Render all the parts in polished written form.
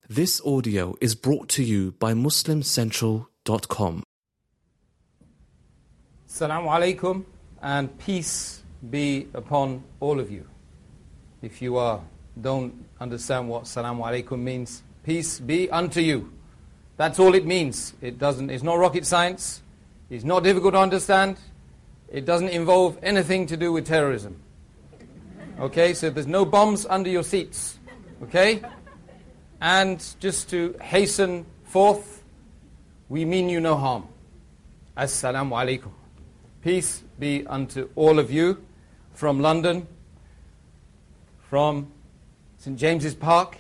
This audio is brought to you by MuslimCentral.com. Assalamu alaikum and peace be upon all of you. If you don't understand what Assalamu alaikum means, peace be unto you. That's all it means. It's not rocket science. It's not difficult to understand. It doesn't involve anything to do with terrorism. Okay, so there's no bombs under your seats. Okay? And just to hasten forth, we mean you no harm. Assalamu alaikum. Peace be unto all of you from London, from St. James's Park.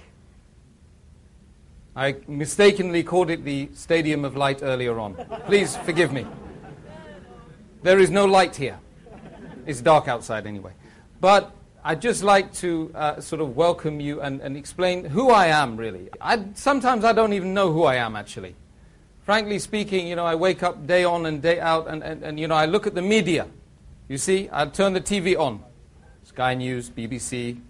I mistakenly called it the Stadium of Light earlier on. Please forgive me. There is no light here. It's dark outside anyway. But I'd just like to sort of welcome you and explain who I am, really. Sometimes I don't even know who I am, actually. Frankly speaking, I wake up day on and day out, and I look at the media. You see, I turn the TV on. Sky News, BBC.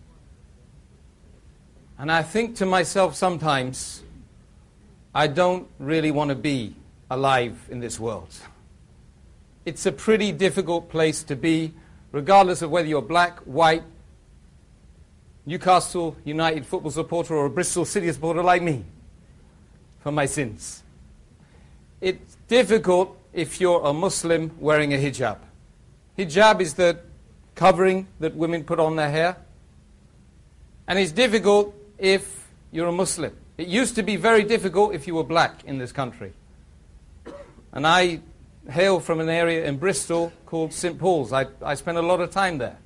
And I think to myself sometimes, I don't really want to be alive in this world. It's a pretty difficult place to be, regardless of whether you're black, white, Newcastle United football supporter or a Bristol City supporter like me, for my sins. It's difficult if you're a Muslim wearing a hijab. Hijab is the covering that women put on their hair. And it's difficult if you're a Muslim. It used to be very difficult if you were black in this country. And I hail from an area in Bristol called St. Paul's. I spent a lot of time there.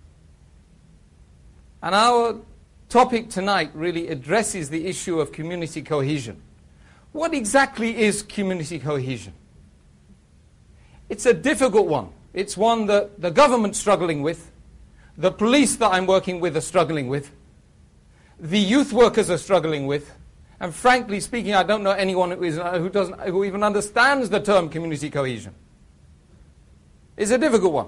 And our topic tonight really addresses the issue of community cohesion. What exactly is community cohesion? It's a difficult one. It's one that the government's struggling with, the police that I'm working with are struggling with, the youth workers are struggling with, and frankly speaking, I don't know anyone who even understands the term community cohesion. It's a difficult one.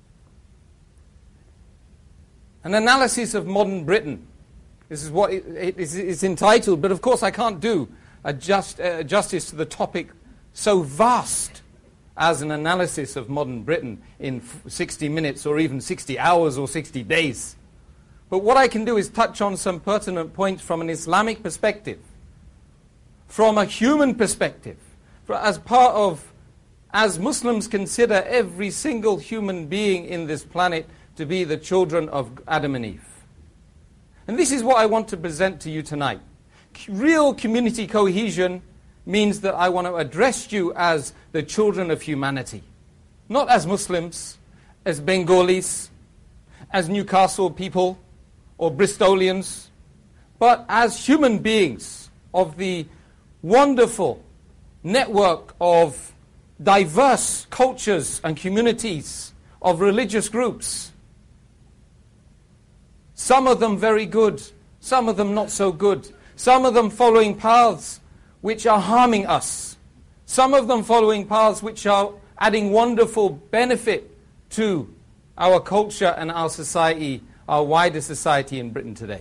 An analysis of modern Britain. This is what it's entitled, but of course I can't do justice to the topic so vast as an analysis of modern Britain in 60 minutes or even 60 hours or 60 days. But what I can do is touch on some pertinent points from an Islamic perspective, from a human perspective, as Muslims consider every single human being in this planet to be the children of Adam and Eve. And this is what I want to present to you tonight. Real community cohesion means that I want to address you as the children of humanity. Not as Muslims, as Bengalis, as Newcastle people, or Bristolians, but as human beings of the wonderful network of diverse cultures and communities, of religious groups. Some of them very good, some of them not so good. Some of them following paths which are harming us. Some of them following paths which are adding wonderful benefit to our culture and our society, our wider society in Britain today.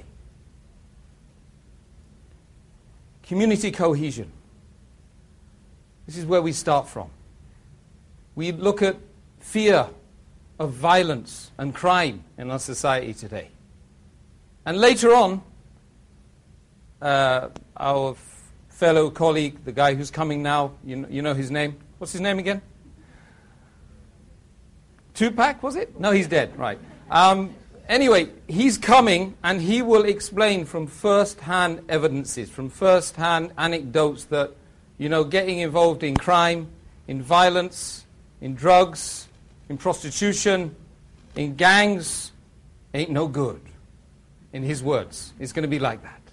Community cohesion. This is where we start from. We look at fear of violence and crime in our society today. And later on, our fellow colleague, the guy who's coming now, you know his name. What's his name again? Tupac, was it? No, he's dead, right. Anyway, he's coming and he will explain from first-hand evidences, from first-hand anecdotes that, getting involved in crime, in violence, in drugs, in prostitution, in gangs, ain't no good. In his words, it's going to be like that.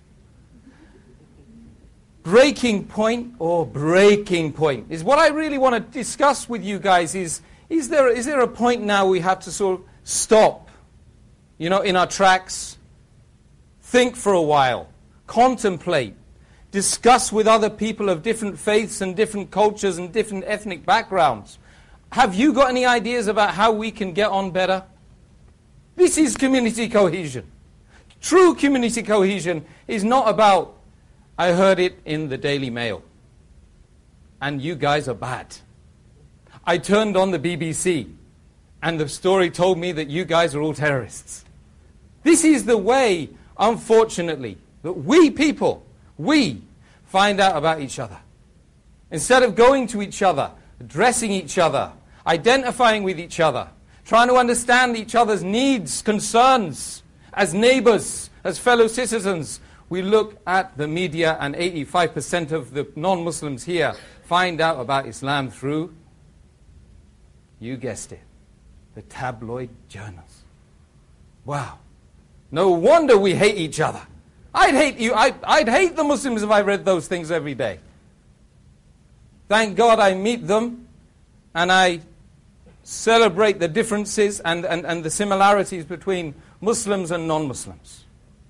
Breaking point is what I really want to discuss with you guys is there a point now we have to sort of stop, in our tracks, think for a while, contemplate, discuss with other people of different faiths and different cultures and different ethnic backgrounds. Have you got any ideas about how we can get on better? This is community cohesion. True community cohesion is not about I heard it in the Daily Mail. And you guys are bad. I turned on the BBC, and the story told me that you guys are all terrorists. This is the way, unfortunately, that we people, we find out about each other. Instead of going to each other, addressing each other, identifying with each other, trying to understand each other's needs, concerns, as neighbors, as fellow citizens, we look at the media, and 85% of the non-Muslims here find out about Islam through, you guessed it, the tabloid journals. Wow. No wonder we hate each other. I'd hate you. I'd hate the Muslims if I read those things every day. Thank God I meet them and I celebrate the differences and the similarities between Muslims and non-Muslims.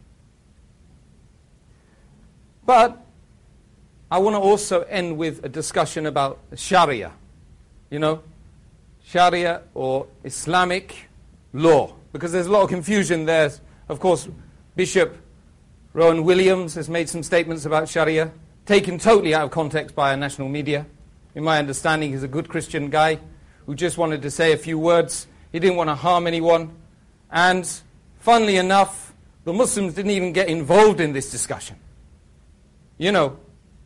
But I want to also end with a discussion about Sharia. You know, Sharia or Islamic law. Because there's a lot of confusion there. Of course, Bishop Rowan Williams has made some statements about Sharia, taken totally out of context by our national media. In my understanding, he's a good Christian guy who just wanted to say a few words. He didn't want to harm anyone. And funnily enough, the Muslims didn't even get involved in this discussion. You know,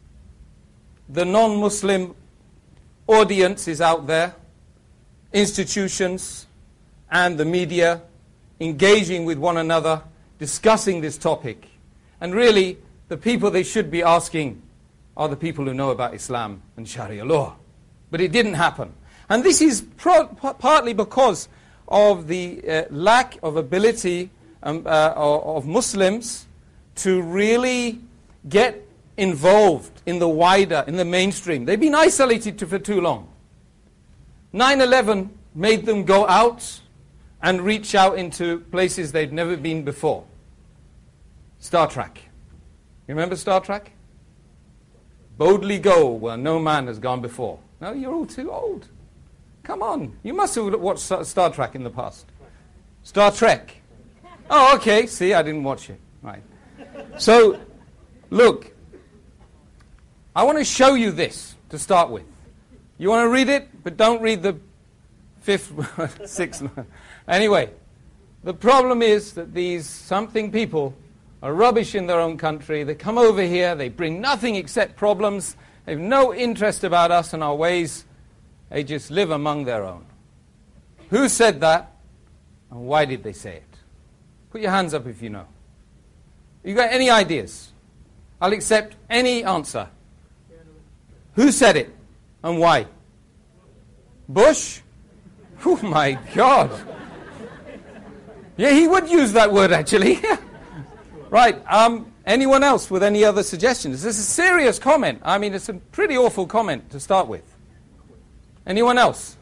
the non-Muslim audience is out there, institutions and the media engaging with one another, discussing this topic. And really, the people they should be asking are the people who know about Islam and Sharia law. But it didn't happen. And this is partly because of the lack of ability of Muslims to really get involved in the wider, in the mainstream. They've been isolated for too long. 9/11 made them go out and reach out into places they'd never been before. Star Trek. You remember Star Trek? Boldly go where no man has gone before. No, you're all too old. Come on. You must have watched Star Trek in the past. Star Trek. Oh, okay. See, I didn't watch it. Right. So, look. I want to show you this to start with. You want to read it, but don't read the sixth. Anyway, the problem is that these something people are rubbish in their own country. They come over here, they bring nothing except problems. They have no interest about us and our ways. They just live among their own. Who said that? And why did they say it? Put your hands up if you know. You got any ideas? I'll accept any answer. Who said it? And why? Bush? Oh my God. Yeah, he would use that word actually. Right, anyone else with any other suggestions? This is a serious comment. I mean, it's a pretty awful comment to start with. Anyone else?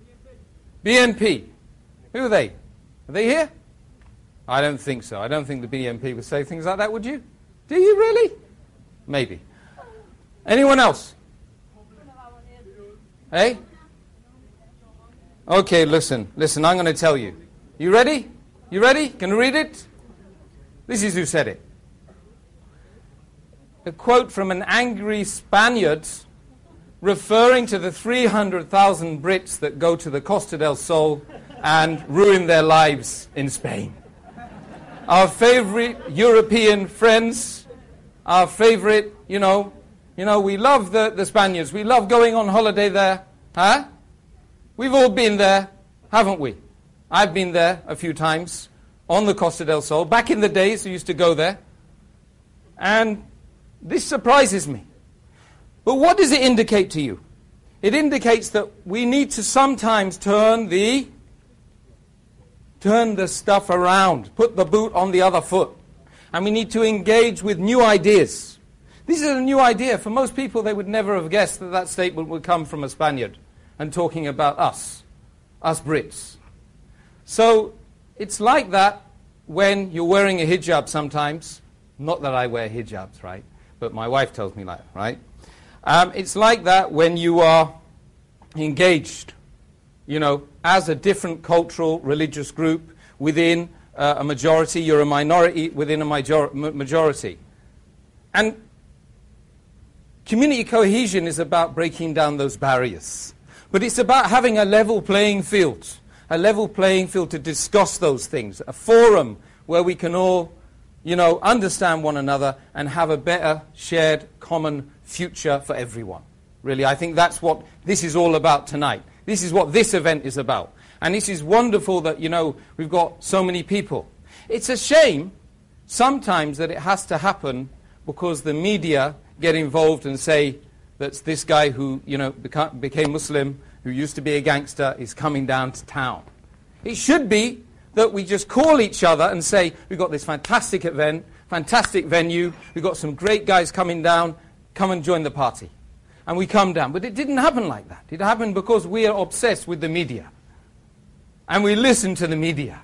BNP. Who are they? Are they here? I don't think so. I don't think the BNP would say things like that, would you? Do you really? Maybe. Anyone else? Hey? Okay, listen, I'm going to tell you. You ready? You ready? Can you read it? This is who said it. A quote from an angry Spaniard referring to the 300,000 Brits that go to the Costa del Sol and ruin their lives in Spain. Our favorite European friends, our favorite, you know, we love the Spaniards. We love going on holiday there. Huh? We've all been there, haven't we? I've been there a few times on the Costa del Sol. Back in the days, we used to go there. And this surprises me. But what does it indicate to you? It indicates that we need to sometimes turn the stuff around, put the boot on the other foot. And we need to engage with new ideas. This is a new idea. For most people, they would never have guessed that that statement would come from a Spaniard and talking about us Brits. So it's like that when you're wearing a hijab sometimes. Not that I wear hijabs, right? But my wife tells me that, right? It's like that when you are engaged, as a different cultural, religious group within a majority. You're a minority within a majority. And Community cohesion is about breaking down those barriers. But it's about having a level playing field to discuss those things, a forum where we can all, understand one another and have a better shared common future for everyone. Really, I think that's what this is all about tonight. This is what this event is about. And this is wonderful that, we've got so many people. It's a shame sometimes that it has to happen because the media get involved and say that this guy who, became Muslim, who used to be a gangster, is coming down to town. It should be that we just call each other and say, we've got this fantastic event, fantastic venue, we've got some great guys coming down, come and join the party. And we come down. But it didn't happen like that. It happened because we are obsessed with the media. And we listen to the media.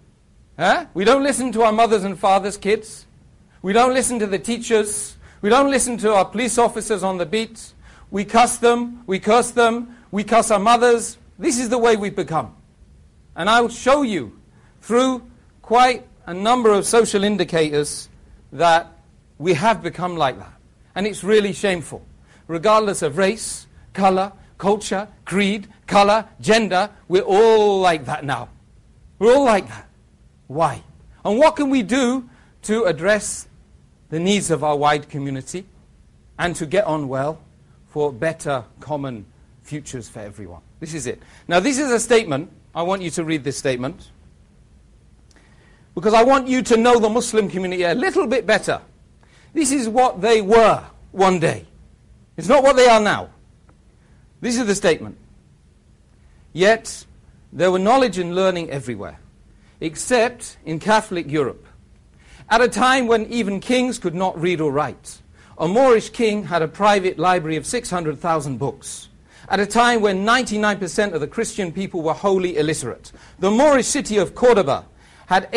We don't listen to our mothers and fathers' kids. We don't listen to the teachers. We don't listen to our police officers on the beat. We cuss them, we curse them, we cuss our mothers. This is the way we've become. And I will show you through quite a number of social indicators that we have become like that. And it's really shameful. Regardless of race, color, culture, creed, color, gender, we're all like that now. We're all like that. Why? And what can we do to address the needs of our wide community and to get on well for better common futures for everyone? This is it. Now, this is a statement. I want you to read this statement because I want you to know the Muslim community a little bit better. This is what they were one day. It's not what they are now. This is the statement. Yet, there were knowledge and learning everywhere, except in Catholic Europe. At a time when even kings could not read or write, a Moorish king had a private library of 600,000 books. At a time when 99% of the Christian people were wholly illiterate, the Moorish city of Cordoba had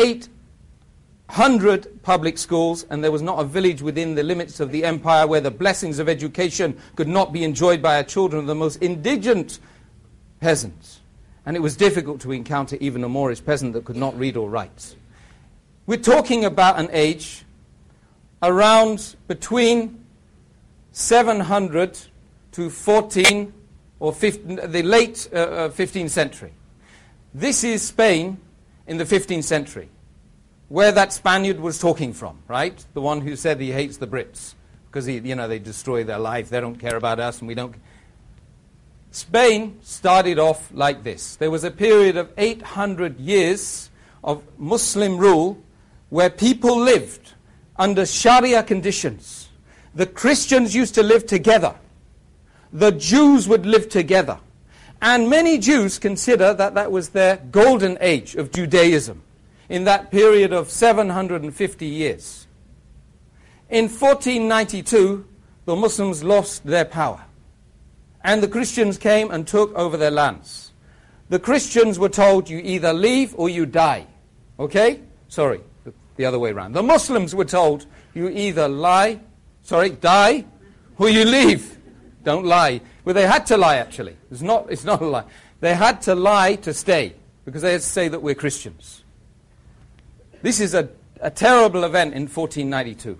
800 public schools, and there was not a village within the limits of the empire where the blessings of education could not be enjoyed by children of the most indigent peasants. And it was difficult to encounter even a Moorish peasant that could not read or write. We're talking about an age around between 700 to 14 or 15, the late 15th century. This is Spain in the 15th century, where that Spaniard was talking from, right? The one who said he hates the Brits because they destroy their life, they don't care about us, and we don't. Spain started off like this. There was a period of 800 years of Muslim rule where people lived under Sharia conditions. The Christians used to live together. The Jews would live together. And many Jews consider that that was their golden age of Judaism in that period of 750 years. In 1492, the Muslims lost their power. And the Christians came and took over their lands. The Christians were told, you either leave or you die. Okay? Sorry, the other way around. The Muslims were told, you either die, or you leave. Don't lie. Well, they had to lie, actually. It's not a lie. They had to lie to stay, because they had to say that we're Christians. This is a terrible event in 1492.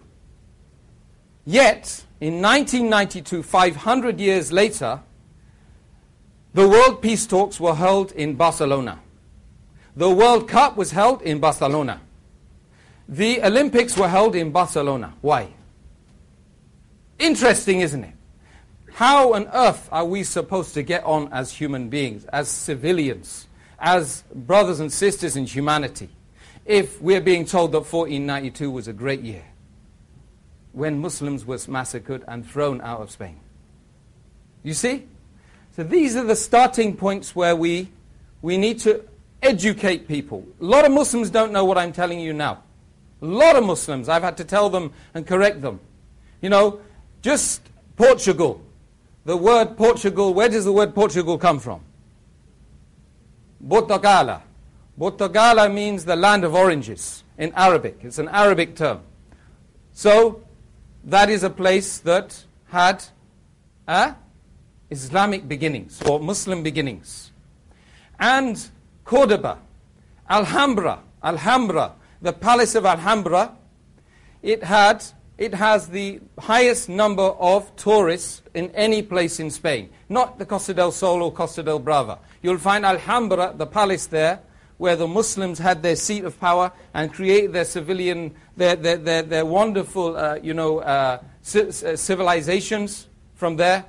Yet, in 1992, 500 years later, the World Peace Talks were held in Barcelona. The World Cup was held in Barcelona. The Olympics were held in Barcelona. Why? Interesting, isn't it? How on earth are we supposed to get on as human beings, as civilians, as brothers and sisters in humanity, if we're being told that 1492 was a great year, when Muslims were massacred and thrown out of Spain? You see? So these are the starting points where we need to educate people. A lot of Muslims don't know what I'm telling you now. A lot of Muslims, I've had to tell them and correct them. Just Portugal. The word Portugal, where does the word Portugal come from? Portugala. Portugala means the land of oranges in Arabic. It's an Arabic term. So, that is a place that had Islamic beginnings, or Muslim beginnings. And Cordoba, Alhambra, the palace of Alhambra, it had it has the highest number of tourists in any place in Spain. Not the Costa del Sol or Costa del Brava. You'll find Alhambra, the palace there, where the Muslims had their seat of power and created their civilian, their wonderful, civilizations from there,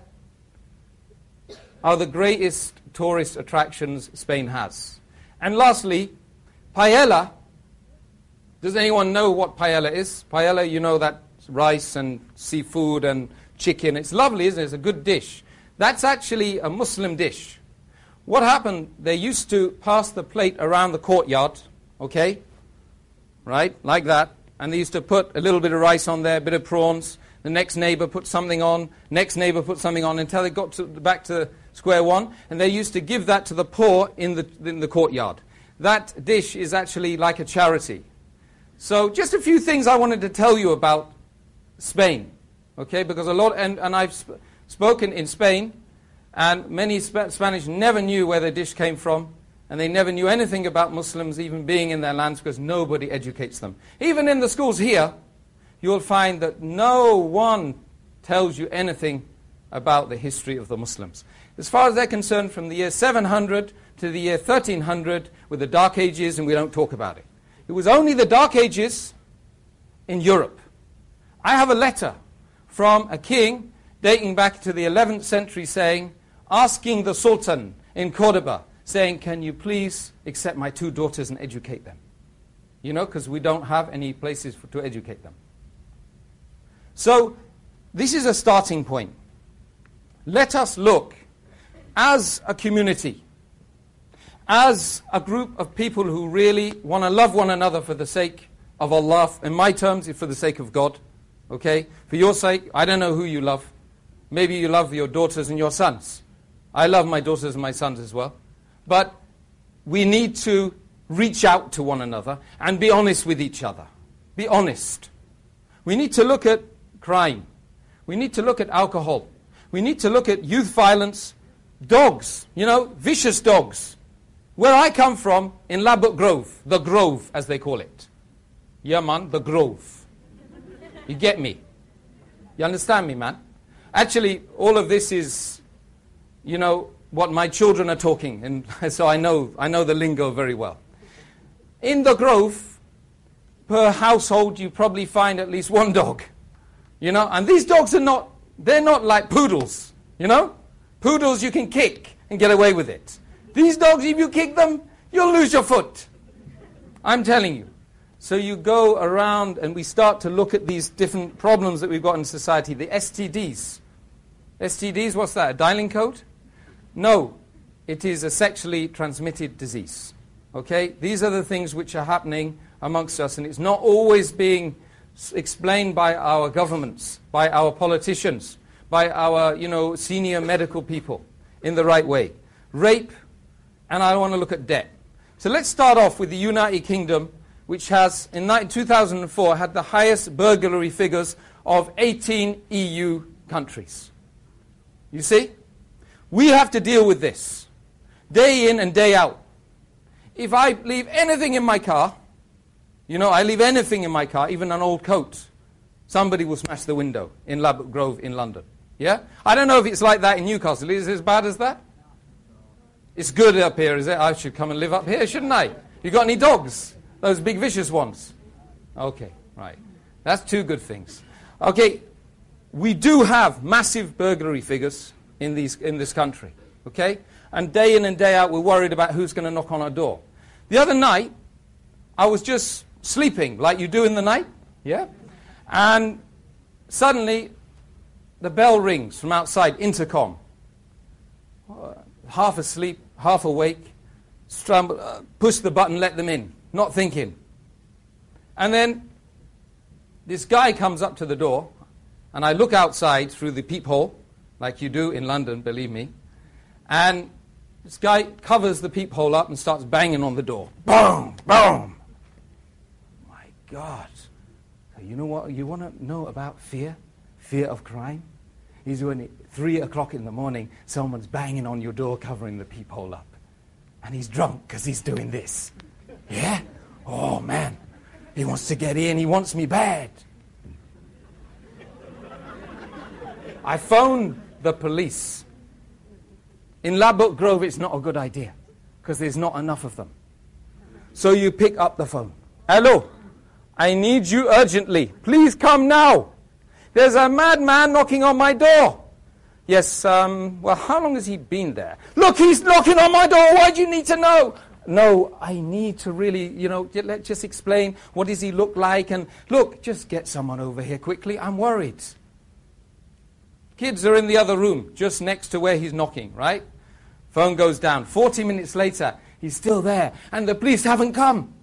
are the greatest tourist attractions Spain has. And lastly, paella. Does anyone know what paella is? Paella, you know, that rice and seafood and chicken. It's lovely, isn't it? It's a good dish. That's actually a Muslim dish. What happened, they used to pass the plate around the courtyard, okay? Right, like that. And they used to put a little bit of rice on there, a bit of prawns. The next neighbor put something on, next neighbor put something on, until they got back to square one. And they used to give that to the poor in the courtyard. That dish is actually like a charity. So just a few things I wanted to tell you about Spain, okay? Because a lot, and I've spoken in Spain, and many Spanish never knew where their dish came from, and they never knew anything about Muslims even being in their lands because nobody educates them. Even in the schools here, you'll find that no one tells you anything about the history of the Muslims. As far as they're concerned, from the year 700 to the year 1300 were the Dark Ages, and we don't talk about it. It was only the Dark Ages in Europe. I have a letter from a king dating back to the 11th century asking the Sultan in Cordoba, saying, can you please accept my 2 daughters and educate them? You know, because we don't have any places to educate them. So, this is a starting point. Let us look as a community, as a group of people who really want to love one another for the sake of Allah. In my terms, it's for the sake of God. Okay? For your sake, I don't know who you love. Maybe you love your daughters and your sons. I love my daughters and my sons as well. But we need to reach out to one another and be honest with each other. Be honest. We need to look at crime. We need to look at alcohol. We need to look at youth violence. Dogs, you know, vicious dogs. Where I come from, in Ladbroke Grove, the Grove as they call it. Yeah, man, the Grove. You get me? You understand me, man? Actually, all of this is, you know, what my children are talking, and so I know the lingo very well. In the Grove, per household, you probably find at least 1 dog. You know, and these dogs they're not like poodles, you know? Poodles you can kick and get away with it. These dogs, if you kick them, you'll lose your foot. I'm telling you. So you go around and we start to look at these different problems that we've got in society. The STDs. STDs, what's that? A dialing code? No. It is a sexually transmitted disease. Okay? These are the things which are happening amongst us, and it's not always being explained by our governments, by our politicians, by our, senior medical people in the right way. Rape, and I want to look at debt. So let's start off with the United Kingdom, which has, in 2004, had the highest burglary figures of 18 EU countries. You see? We have to deal with this, day in and day out. If I leave anything in my car, I leave anything in my car, even an old coat, somebody will smash the window in Ladbroke Grove in London. Yeah? I don't know if it's like that in Newcastle. Is it as bad as that? It's good up here, is it? I should come and live up here, shouldn't I? You got any dogs? Those big vicious ones? Okay, right. That's 2 good things. Okay, we do have massive burglary figures in this country. Okay? And day in and day out, we're worried about who's going to knock on our door. The other night, I was just sleeping, like you do in the night. Yeah? And suddenly, the bell rings from outside, intercom. Half asleep, half awake, push the button, let them in, not thinking. And then this guy comes up to the door, and I look outside through the peephole, like you do in London, believe me, and this guy covers the peephole up and starts banging on the door. Boom! Boom! My God. So you know what you want to know about fear? Fear of crime? Is when 3 o'clock in the morning, someone's banging on your door covering the peephole up. And he's drunk because he's doing this. Yeah? Oh, man. He wants to get in. He wants me bad. I phoned the police. In Ladbroke Grove, it's not a good idea because there's not enough of them. So you pick up the phone. Hello, I need you urgently. Please come now. There's a madman knocking on my door. Yes, well, how long has he been there? Look, he's knocking on my door. Why do you need to know? No, I need to really, let's just explain. What does he look like? And look, just get someone over here quickly. I'm worried. Kids are in the other room, just next to where he's knocking, right? Phone goes down. 40 minutes later, he's still there. And the police haven't come.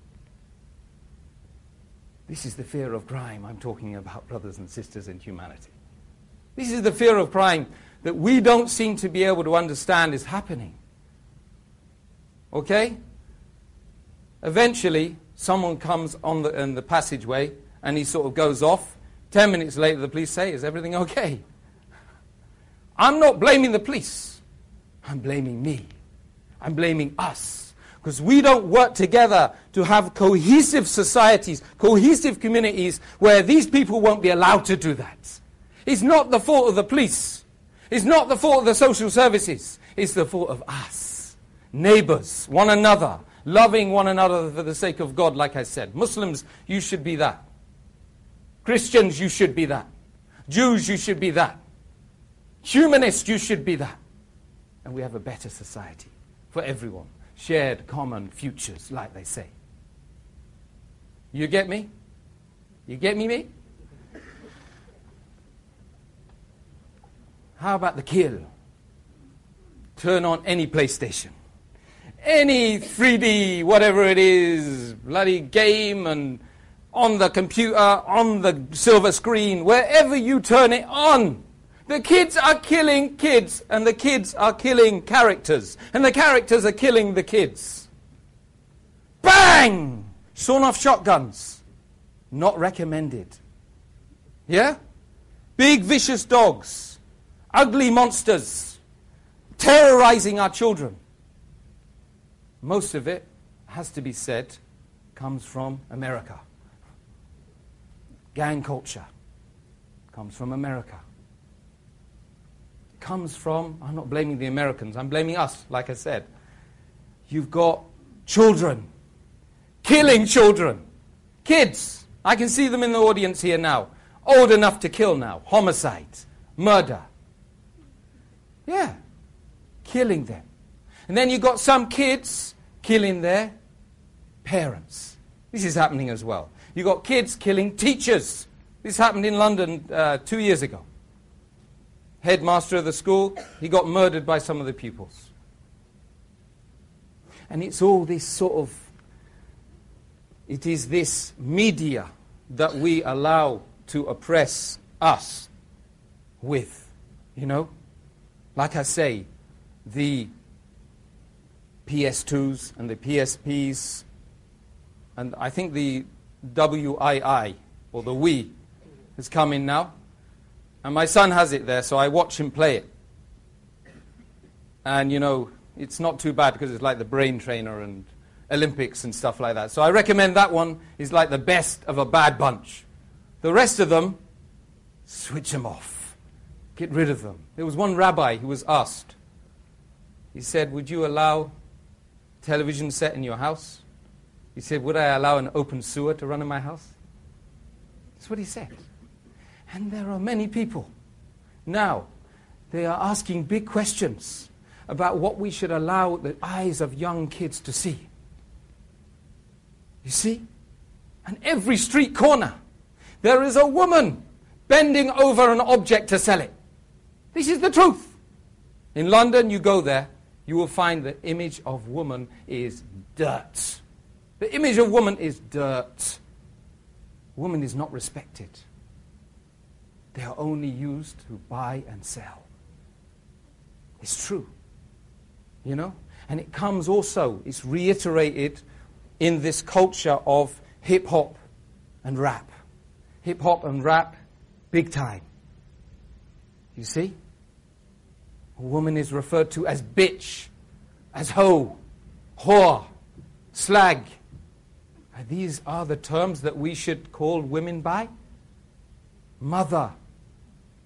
This is the fear of crime I'm talking about, brothers and sisters in humanity. This is the fear of crime that we don't seem to be able to understand is happening. Okay? Eventually, someone comes in the passageway and he sort of goes off. 10 minutes later, the police say, is everything okay? I'm not blaming the police. I'm blaming me. I'm blaming us. Because we don't work together to have cohesive societies, cohesive communities where these people won't be allowed to do that. It's not the fault of the police. It's not the fault of the social services. It's the fault of us. Neighbors, one another, loving one another for the sake of God, like I said. Muslims, you should be that. Christians, you should be that. Jews, you should be that. Humanists, you should be that. And we have a better society for everyone. Shared common futures, like they say. You get me? You get me? How about the kill? Turn on any PlayStation. Any 3D, whatever it is, bloody game, and on the computer, on the silver screen, wherever you turn it on. The kids are killing kids, and the kids are killing characters, and the characters are killing the kids. Bang! Sawn-off shotguns. Not recommended. Yeah? Big vicious dogs. Ugly monsters. Terrorizing our children. Most of it, has to be said, comes from America. Gang culture comes from America. Comes from, I'm not blaming the Americans, I'm blaming us, like I said. You've got children, killing children, kids. I can see them in the audience here now, old enough to kill now, homicide, murder. Yeah, killing them. And then you've got some kids killing their parents. This is happening as well. You've got kids killing teachers. This happened in London 2 years ago. Headmaster of the school, he got murdered by some of the pupils. And it's all this sort of, it is this media that we allow to oppress us with, Like I say, the PS2s and the PSPs, and I think the WII, or the Wii, has come in now. And my son has it there, so I watch him play it. And, it's not too bad because it's like the brain trainer and Olympics and stuff like that. So I recommend that one is like the best of a bad bunch. The rest of them, switch them off. Get rid of them. There was one rabbi who was asked. He said, would you allow television set in your house? He said, would I allow an open sewer to run in my house? That's what he said. And there are many people now, they are asking big questions about what we should allow the eyes of young kids to see. You see? On every street corner, there is a woman bending over an object to sell it. This is the truth. In London, you go there, you will find the image of woman is dirt. The image of woman is dirt. Woman is not respected. They are only used to buy and sell. It's true. And it comes also, it's reiterated in this culture of hip-hop and rap. Hip-hop and rap, big time. You see? A woman is referred to as bitch, as hoe, whore, slag. And these are the terms that we should call women by. Mother,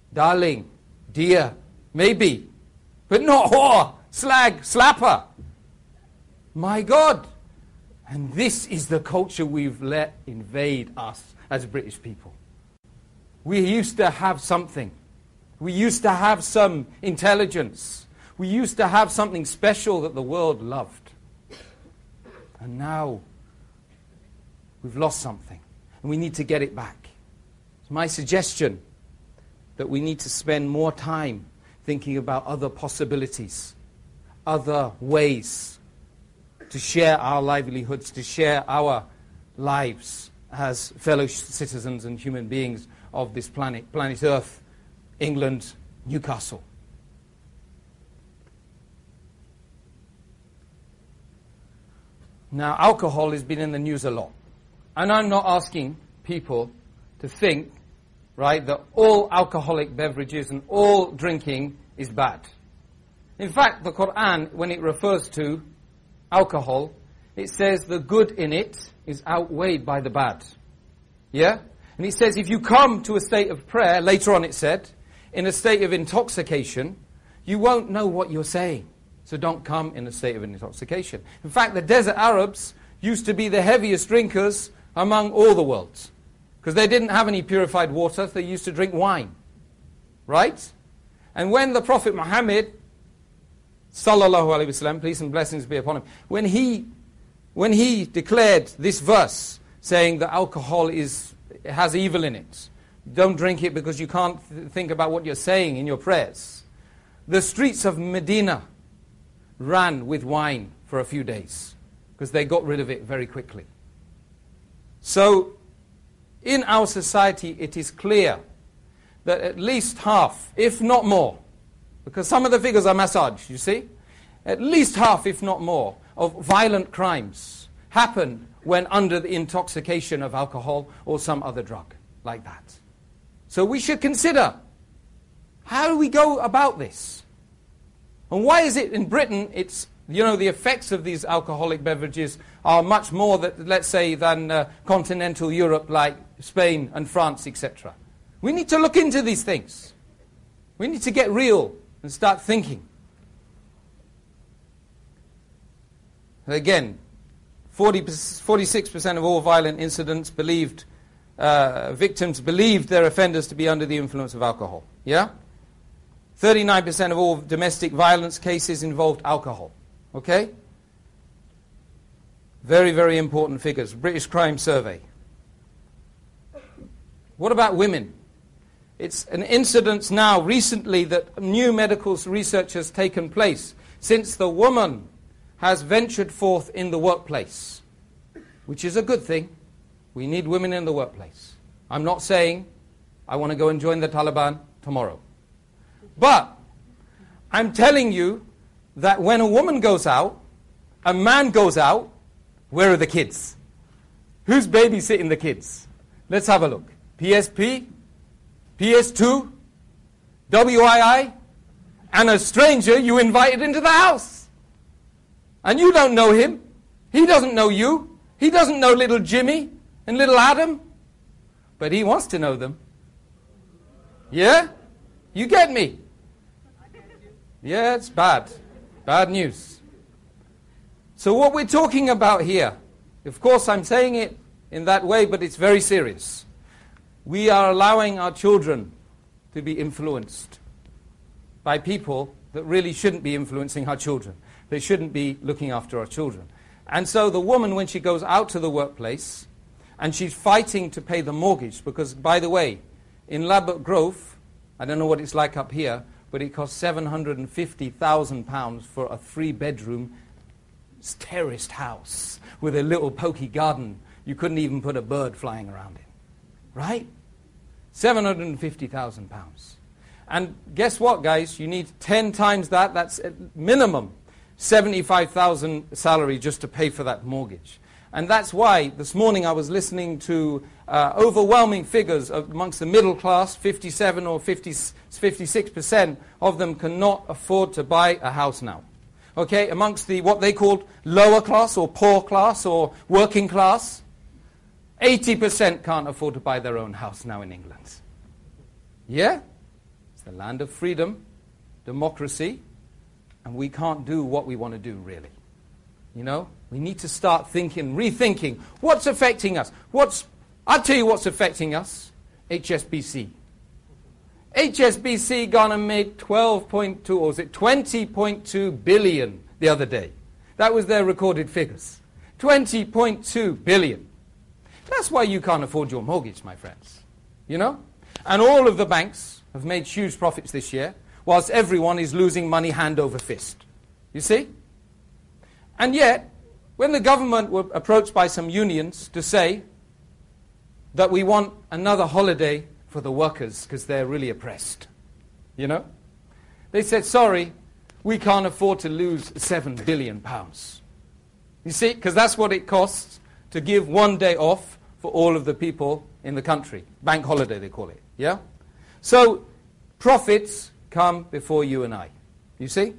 darling, dear, maybe, but not whore, slag, slapper. My God. And this is the culture we've let invade us as British people. We used to have something. We used to have some intelligence. We used to have something special that the world loved. And now we've lost something. And we need to get it back. It's my suggestion that we need to spend more time thinking about other possibilities, other ways to share our livelihoods, to share our lives as fellow citizens and human beings of this planet, planet Earth, England, Newcastle. Now, alcohol has been in the news a lot. And I'm not asking people to think, right, that all alcoholic beverages and all drinking is bad. In fact, the Quran, when it refers to alcohol, it says the good in it is outweighed by the bad. Yeah? And it says if you come to a state of prayer, later on it said, in a state of intoxication, you won't know what you're saying. So don't come in a state of intoxication. In fact, the desert Arabs used to be the heaviest drinkers among all the worlds. Because they didn't have any purified water, they used to drink wine. Right? And when the Prophet Muhammad, sallallahu alaihi wasallam, peace and blessings be upon him, when he declared this verse, saying that alcohol has evil in it, don't drink it because you can't think about what you're saying in your prayers, the streets of Medina ran with wine for a few days, because they got rid of it very quickly. So, in our society, it is clear that at least half, if not more, because some of the figures are massaged, you see, at least half, if not more, of violent crimes happen when under the intoxication of alcohol or some other drug like that. So we should consider, how do we go about this? And why is it in Britain, it's, you know, the effects of these alcoholic beverages are much more, let's say, than continental Europe like Spain and France, etc. We need to look into these things. We need to get real and start thinking. Again, 46% of all violent incidents victims believed their offenders to be under the influence of alcohol. Yeah? 39% of all domestic violence cases involved alcohol. Okay? Very, very important figures. British Crime Survey. What about women? It's an incidence now, recently, that new medical research has taken place since the woman has ventured forth in the workplace, which is a good thing. We need women in the workplace. I'm not saying I want to go and join the Taliban tomorrow. But I'm telling you that when a woman goes out, a man goes out, where are the kids? Who's babysitting the kids? Let's have a look. PSP, PS2, WII, and a stranger you invited into the house. And you don't know him. He doesn't know you. He doesn't know little Jimmy and little Adam. But he wants to know them. Yeah? You get me? Yeah, it's bad. Bad news. So what we're talking about here, of course I'm saying it in that way, but it's very serious. We are allowing our children to be influenced by people that really shouldn't be influencing our children. They shouldn't be looking after our children. And so the woman, when she goes out to the workplace, and she's fighting to pay the mortgage, because, by the way, in Ladbroke Grove, I don't know what it's like up here, but it costs £750,000 for a 3-bedroom terraced house with a little pokey garden. You couldn't even put a bird flying around it. Right? £750,000. And guess what, guys? You need 10 times that. That's at minimum 75,000 salary just to pay for that mortgage. And that's why this morning I was listening to overwhelming figures amongst the middle class. 57 or 56% of them cannot afford to buy a house now. Okay, amongst the what they called lower class or poor class or working class, 80% can't afford to buy their own house now in England. Yeah? It's the land of freedom, democracy, and we can't do what we want to do, really. You know, we need to start thinking, rethinking, what's affecting us? I'll tell you what's affecting us. HSBC. HSBC gone and made 12.2, or was it 20.2 billion the other day. That was their recorded figures. 20.2 billion. That's why you can't afford your mortgage, my friends. You know? And all of the banks have made huge profits this year, whilst everyone is losing money hand over fist. You see? And yet, when the government were approached by some unions to say that we want another holiday for the workers because they're really oppressed, you know, they said, sorry, we can't afford to lose £7 billion. You see, because that's what it costs to give one day off for all of the people in the country. Bank holiday, they call it, yeah? So, profits come before you and I. You see?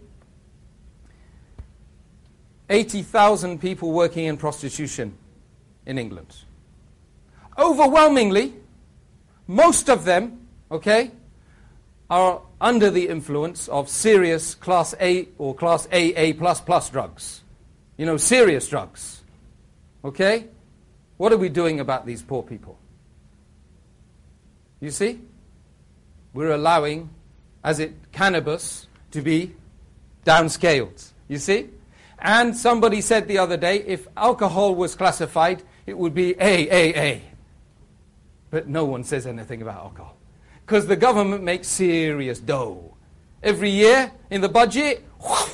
80,000 people working in prostitution in England. Overwhelmingly, most of them, okay, are under the influence of serious Class A or Class AA++ drugs. You know, serious drugs. Okay? What are we doing about these poor people? You see? We're allowing, cannabis to be downscaled. You see? And somebody said the other day, if alcohol was classified, it would be AAA. But no one says anything about alcohol. Because the government makes serious dough. Every year, in the budget,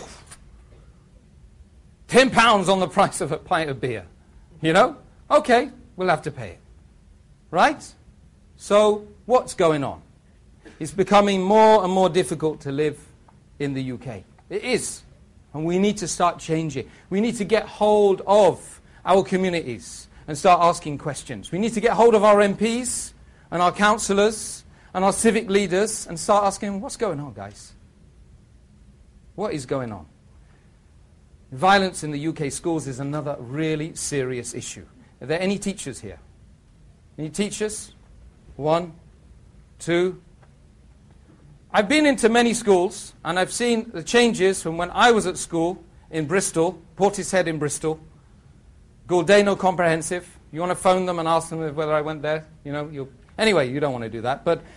£10 on the price of a pint of beer. You know? Okay, we'll have to pay it. Right? So, what's going on? It's becoming more and more difficult to live in the UK. It is. And we need to start changing. We need to get hold of our communities and start asking questions. We need to get hold of our MPs and our councillors and our civic leaders and start asking, what's going on, guys? What is going on? Violence in the UK schools is another really serious issue. Are there any teachers here? Any teachers? 1, 2. I've been into many schools, and I've seen the changes from when I was at school in Bristol, Portishead in Bristol, Galdano Comprehensive. You want to phone them and ask them whether I went there? You know, anyway, you don't want to do that. But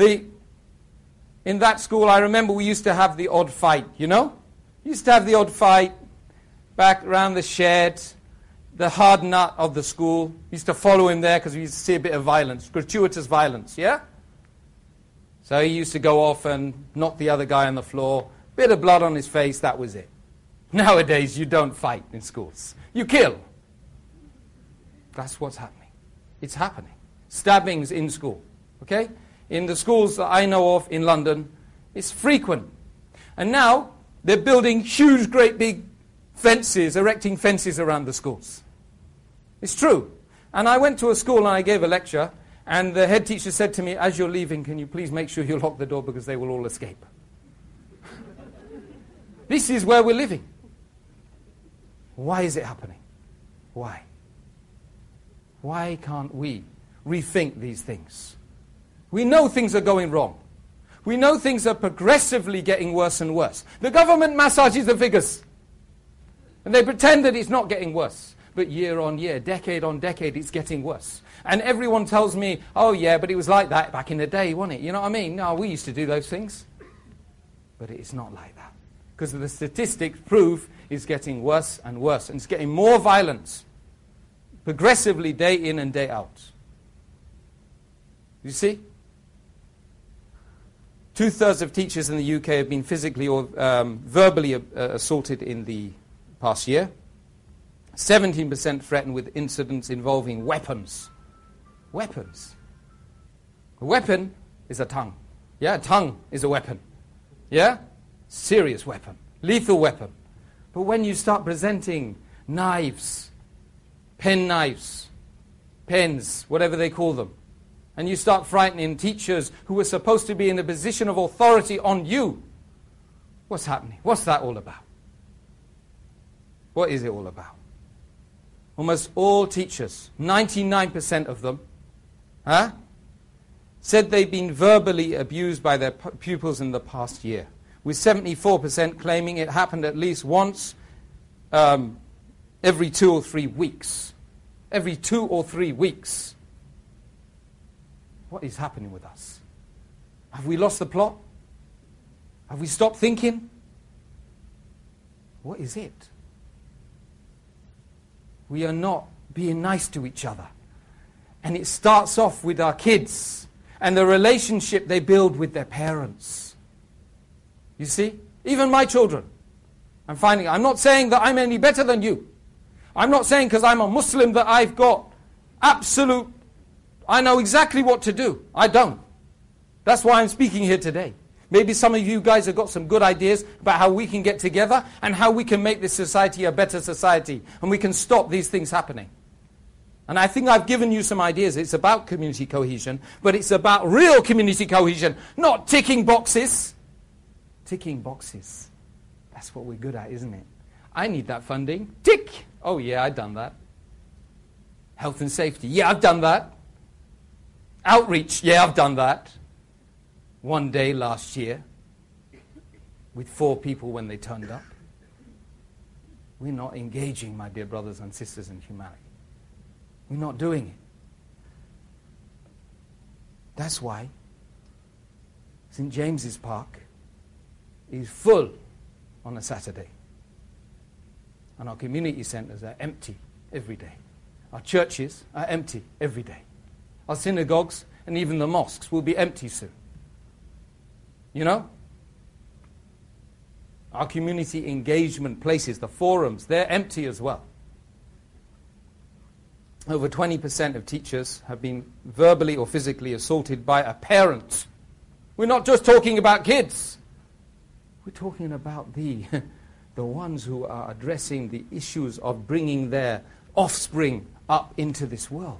in that school, I remember we used to have the odd fight, you know? We used to have the odd fight back around the shed, the hard nut of the school. We used to follow him there because we used to see a bit of violence, gratuitous violence, yeah? So he used to go off and knock the other guy on the floor, bit of blood on his face, that was it. Nowadays, you don't fight in schools. You kill. That's what's happening. It's happening. Stabbings in school, okay? In the schools that I know of in London, it's frequent. And now, they're building huge, great big fences, erecting fences around the schools. It's true. And I went to a school and I gave a lecture, and the head teacher said to me, as you're leaving, can you please make sure you lock the door because they will all escape. This is where we're living. Why is it happening? Why? Why can't we rethink these things? We know things are going wrong. We know things are progressively getting worse and worse. The government massages the figures. And they pretend that it's not getting worse. But year on year, decade on decade, it's getting worse. And everyone tells me, oh yeah, but it was like that back in the day, wasn't it? You know what I mean? No, we used to do those things. But it's not like that. Because the statistics prove it's getting worse and worse. And it's getting more violence. Progressively, day in and day out. You see? 2/3 of teachers in the UK have been physically or verbally assaulted in the past year. 17% threatened with incidents involving weapons. Weapons. A weapon is a tongue. Yeah, a tongue is a weapon. Yeah? Serious weapon. Lethal weapon. But when you start presenting knives, pen knives, pens, whatever they call them, and you start frightening teachers who are supposed to be in a position of authority on you, what's happening? What's that all about? What is it all about? Almost all teachers, 99% of them, said they've been verbally abused by their pupils in the past year, with 74% claiming it happened at least once every 2 or 3 weeks. Every 2 or 3 weeks. What is happening with us? Have we lost the plot? Have we stopped thinking? What is it? We are not being nice to each other. And it starts off with our kids and the relationship they build with their parents. You see? Even my children. I'm not saying that I'm any better than you. I'm not saying because I'm a Muslim that I've got I know exactly what to do. I don't. That's why I'm speaking here today. Maybe some of you guys have got some good ideas about how we can get together and how we can make this society a better society and we can stop these things happening. And I think I've given you some ideas. It's about community cohesion, but it's about real community cohesion, not ticking boxes. Ticking boxes. That's what we're good at, isn't it? I need that funding. Tick! Oh yeah, I've done that. Health and safety. Yeah, I've done that. Outreach. Yeah, I've done that. One day last year, with 4 people when they turned up. We're not engaging, my dear brothers and sisters, in humanity. We're not doing it. That's why St. James's Park is full on a Saturday. And our community centres are empty every day. Our churches are empty every day. Our synagogues and even the mosques will be empty soon. You know? Our community engagement places, the forums, they're empty as well. Over 20% of teachers have been verbally or physically assaulted by a parent. We're not just talking about kids. We're talking about the ones who are addressing the issues of bringing their offspring up into this world.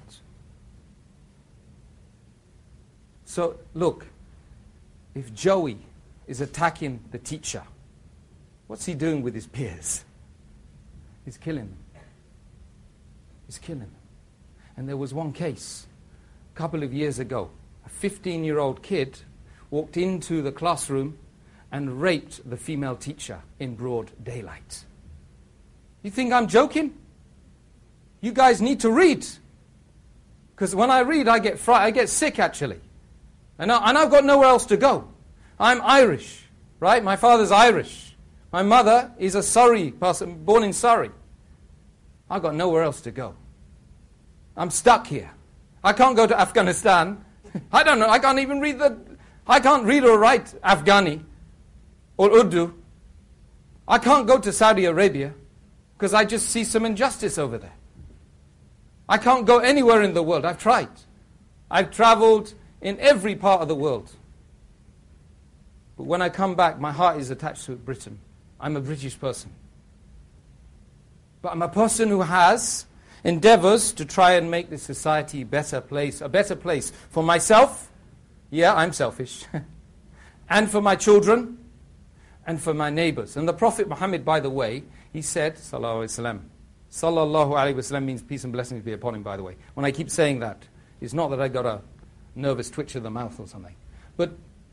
So, look, if Joey is attacking the teacher, what's he doing with his peers? He's killing them. He's killing them. And there was one case, a couple of years ago. A 15-year-old kid walked into the classroom and raped the female teacher in broad daylight. You think I'm joking? You guys need to read. Because when I read, I get sick, actually. And I've got nowhere else to go. I'm Irish, right? My father's Irish. My mother is a Surrey person, born in Surrey. I've got nowhere else to go. I'm stuck here. I can't go to Afghanistan. I don't know. I can't even read I can't read or write Afghani or Urdu. I can't go to Saudi Arabia because I just see some injustice over there. I can't go anywhere in the world. I've tried. I've traveled in every part of the world. But when I come back, my heart is attached to Britain. I'm a British person. But I'm a person who has endeavors to try and make this society a better place for myself. Yeah, I'm selfish. And for my children and for my neighbors. And the Prophet Muhammad, by the way, he said, Sallallahu Alaihi Wasallam means peace and blessings be upon him, by the way. When I keep saying that, it's not that I got a nervous twitch of the mouth or something. But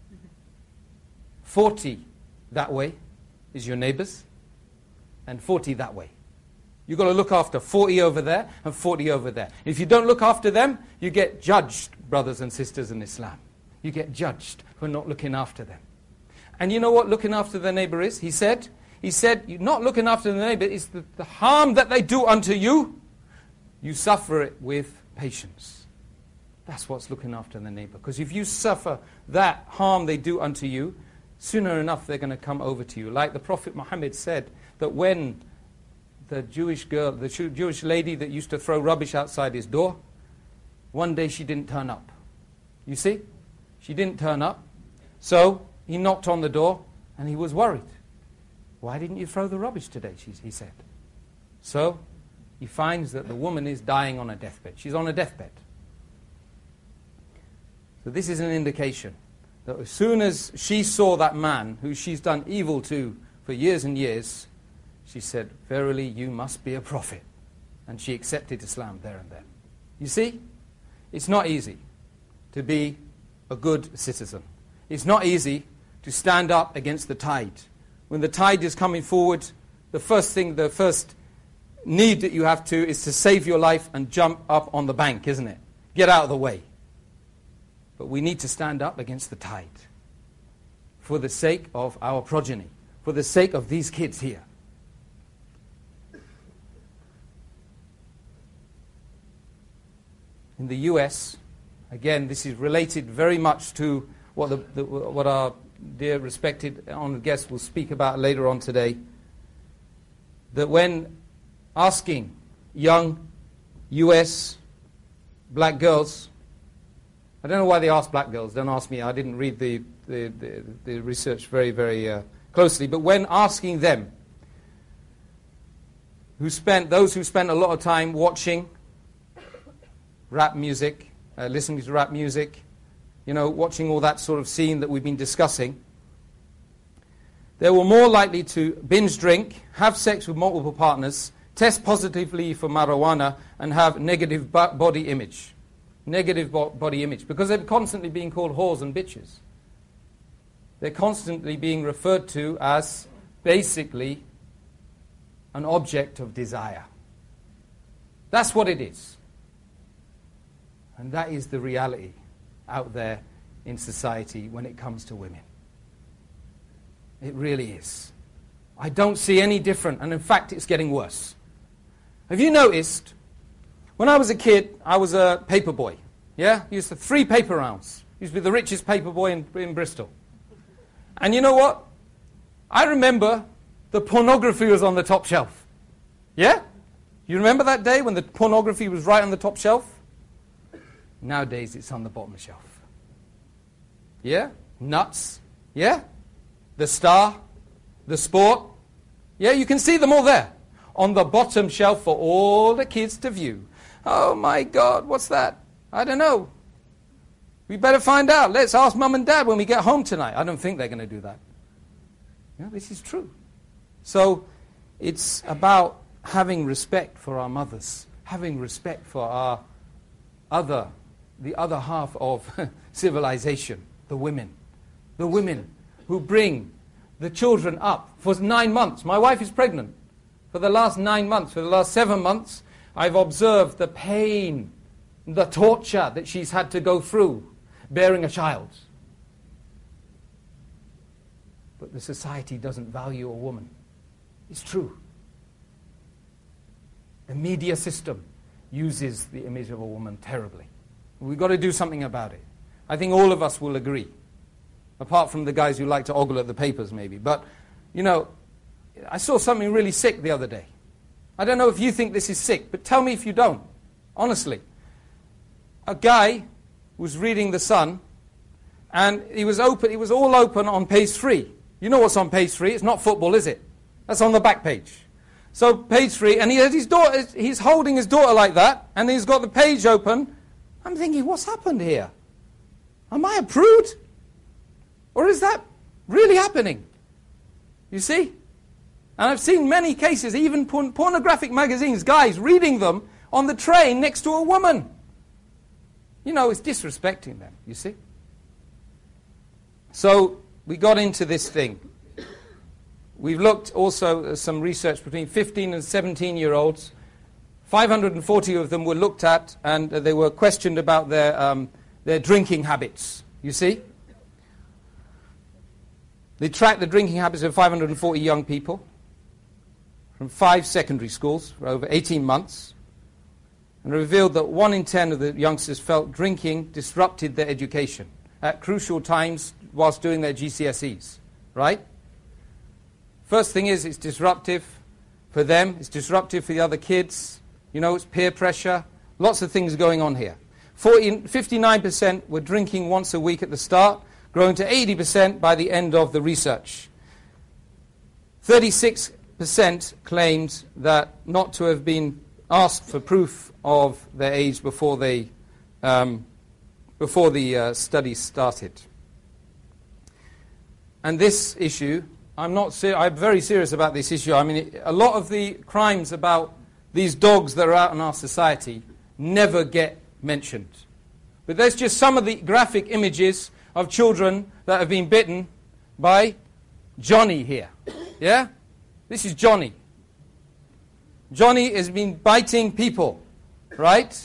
40 that way is your neighbors, and 40 that way. You've got to look after 40 over there and 40 over there. If you don't look after them, you get judged, brothers and sisters in Islam. You get judged for not looking after them. And you know what looking after the neighbor is? He said, you're not looking after the neighbor, it's the harm that they do unto you, you suffer it with patience. That's what's looking after the neighbor. Because if you suffer that harm they do unto you, sooner enough they're going to come over to you. Like the Prophet Muhammad said, that when the Jewish girl, the Jewish lady that used to throw rubbish outside his door, one day she didn't turn up. You see? She didn't turn up. So he knocked on the door and he was worried. Why didn't you throw the rubbish today? He said. So he finds that the woman is dying on a deathbed. She's on a deathbed. So this is an indication that as soon as she saw that man who she's done evil to for years and years, she said, verily you must be a prophet. And she accepted Islam there and then. You see? It's not easy to be a good citizen. It's not easy to stand up against the tide. When the tide is coming forward, the first need that you have to is to save your life and jump up on the bank, isn't it? Get out of the way. But we need to stand up against the tide for the sake of our progeny, for the sake of these kids here. In the US, again, this is related very much to what our dear respected honored guest will speak about later on today, that when asking young US black girls, I don't know why they ask black girls, don't ask me, I didn't read the research very, very closely, but when asking them, those who spent a lot of time watching rap music, listening to rap music, watching all that sort of scene that we've been discussing, they were more likely to binge drink, have sex with multiple partners, test positively for marijuana, and have negative body image. Negative body image, because they're constantly being called whores and bitches. They're constantly being referred to as basically an object of desire. That's what it is. And that is the reality out there in society when it comes to women. It really is. I don't see any different, and in fact it's getting worse. Have you noticed, when I was a kid, I was a paper boy. Yeah? Used to 3 paper rounds. Used to be the richest paper boy in Bristol. And you know what? I remember the pornography was on the top shelf. Yeah? You remember that day when the pornography was right on the top shelf? Nowadays it's on the bottom shelf. Yeah? Nuts. Yeah? The Star. The Sport. Yeah, you can see them all there. On the bottom shelf for all the kids to view. Oh my God, what's that? I don't know. We better find out. Let's ask Mum and Dad when we get home tonight. I don't think they're going to do that. Yeah, this is true. So it's about having respect for our mothers, having respect for the other half of civilization, the women who bring the children up for 9 months. My wife is pregnant. For the last 9 months, for the last 7 months, I've observed the pain, the torture that she's had to go through bearing a child. But the society doesn't value a woman. It's true. The media system uses the image of a woman terribly. We've got to do something about it. I think all of us will agree. Apart from the guys who like to ogle at the papers maybe. But, I saw something really sick the other day. I don't know if you think this is sick, but tell me if you don't. Honestly. A guy was reading The Sun, and he was all open on page 3. You know what's on page 3? It's not football, is it? That's on the back page. So page 3, and he has his daughter, he's holding his daughter like that, and he's got the page open. I'm thinking, what's happened here? Am I a prude? Or is that really happening? You see? And I've seen many cases, even pornographic magazines, guys reading them on the train next to a woman. It's disrespecting them, you see? So we got into this thing. We've looked also at some research between 15 and 17-year-olds. 540 of them were looked at, and they were questioned about their drinking habits, you see? They tracked the drinking habits of 540 young people from 5 secondary schools for over 18 months, and revealed that 1 in 10 of the youngsters felt drinking disrupted their education at crucial times whilst doing their GCSEs, right? First thing is, it's disruptive for them, it's disruptive for the other kids, it's peer pressure, lots of things going on here. 59% were drinking once a week at the start, growing to 80% by the end of the research. 36% claimed that not to have been asked for proof of their age before the study started. And this issue, I'm very serious about this issue. I mean, a lot of the crimes about these dogs that are out in our society never get mentioned. But there's just some of the graphic images of children that have been bitten by Johnny here. Yeah? This is Johnny. Johnny has been biting people, right?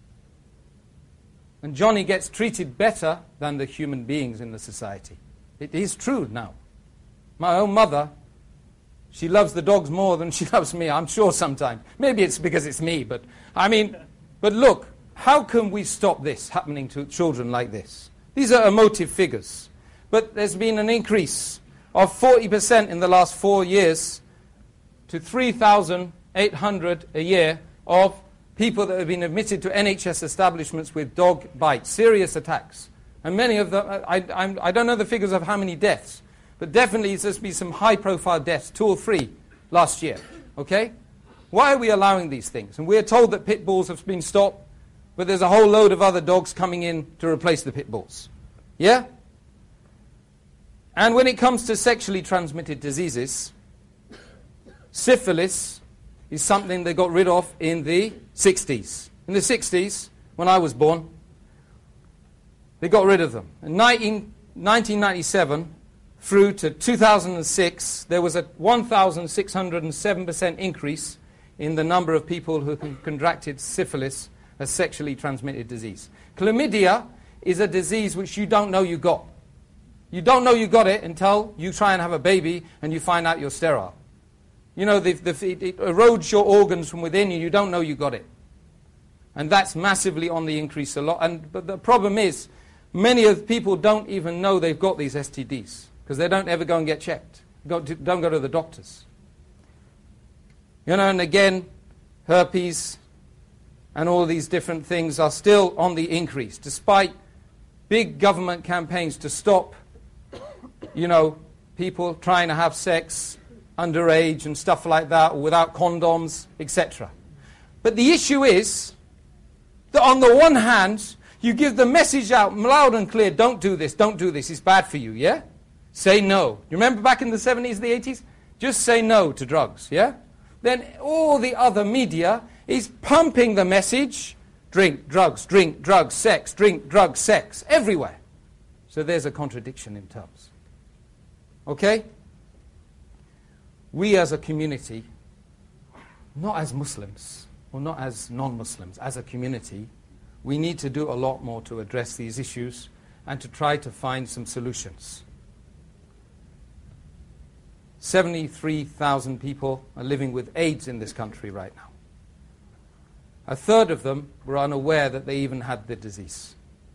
And Johnny gets treated better than the human beings in the society. It is true now. My own mother, she loves the dogs more than she loves me, I'm sure sometimes. Maybe it's because it's me, but look, how can we stop this happening to children like this? These are emotive figures. But there's been an increase of 40% in the last 4 years to 3,800 a year of people that have been admitted to NHS establishments with dog bites, serious attacks. And many of them, I don't know the figures of how many deaths, but definitely there's been some high-profile deaths, 2 or 3 last year. Okay? Why are we allowing these things? And we're told that pit bulls have been stopped, but there's a whole load of other dogs coming in to replace the pit bulls. Yeah? And when it comes to sexually transmitted diseases, syphilis is something they got rid of in the 60s. In the 60s, when I was born, they got rid of them. In 1997 through to 2006, there was a 1,607% increase in the number of people who contracted syphilis, a sexually transmitted disease. Chlamydia is a disease which you don't know you got. You don't know you got it until you try and have a baby and you find out you're sterile. You know, it erodes your organs from within you. You don't know you got it. And that's massively on the increase a lot. But the problem is, many of the people don't even know they've got these STDs because they don't ever go and get checked. Don't go to the doctors. You know, and again, herpes and all these different things are still on the increase, despite big government campaigns to stop, you know, people trying to have sex underage and stuff like that, or without condoms, etc. But the issue is that on the one hand, you give the message out loud and clear, don't do this, it's bad for you, yeah? Say no. You remember back in the 70s, the 80s? Just say no to drugs, yeah? Then all the other media is pumping the message, drink, drugs, sex, drink, drugs, sex, everywhere. So there's a contradiction in terms. Okay? We as a community, not as Muslims, or not as non-Muslims, as a community, we need to do a lot more to address these issues and to try to find some solutions. 73,000 people are living with AIDS in this country right now. A third of them were unaware that they even had the disease.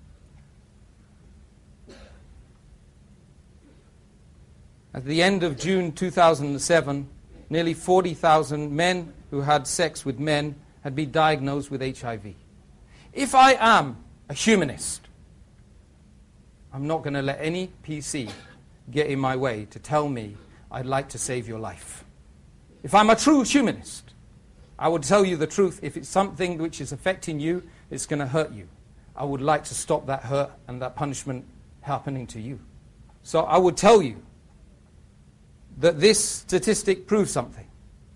At the end of June 2007, nearly 40,000 men who had sex with men had been diagnosed with HIV. If I am a humanist, I'm not going to let any PC get in my way to tell me I'd like to save your life. If I'm a true humanist, I would tell you the truth. If it's something which is affecting you, it's going to hurt you. I would like to stop that hurt and that punishment happening to you. So I would tell you that this statistic proves something.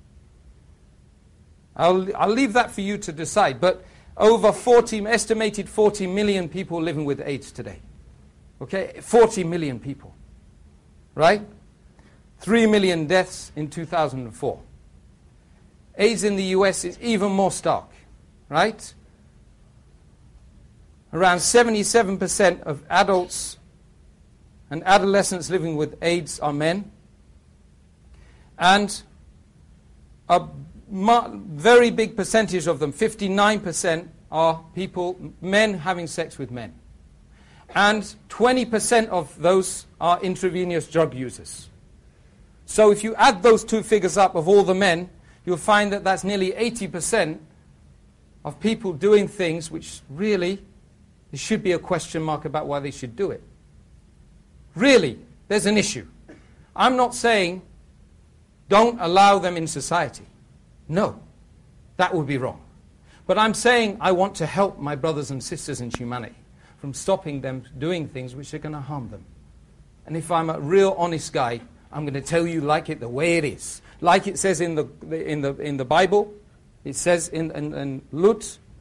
I'll leave that for you to decide. But over estimated 40 million people living with AIDS today. Okay, 40 million people. Right? 3 million deaths in 2004. AIDS in the US is even more stark. Right? Around 77% of adults and adolescents living with AIDS are men. And a very big percentage of them, 59%, are men having sex with men. And 20% of those are intravenous drug users. So if you add those two figures up of all the men, you'll find that that's nearly 80% of people doing things which really, there should be a question mark about why they should do it. Really, there's an issue. I'm not saying don't allow them in society. No, that would be wrong. But I'm saying I want to help my brothers and sisters in humanity from stopping them doing things which are going to harm them. And if I'm a real honest guy, I'm going to tell you like it the way it is. Like it says in the Bible, it says in Lut,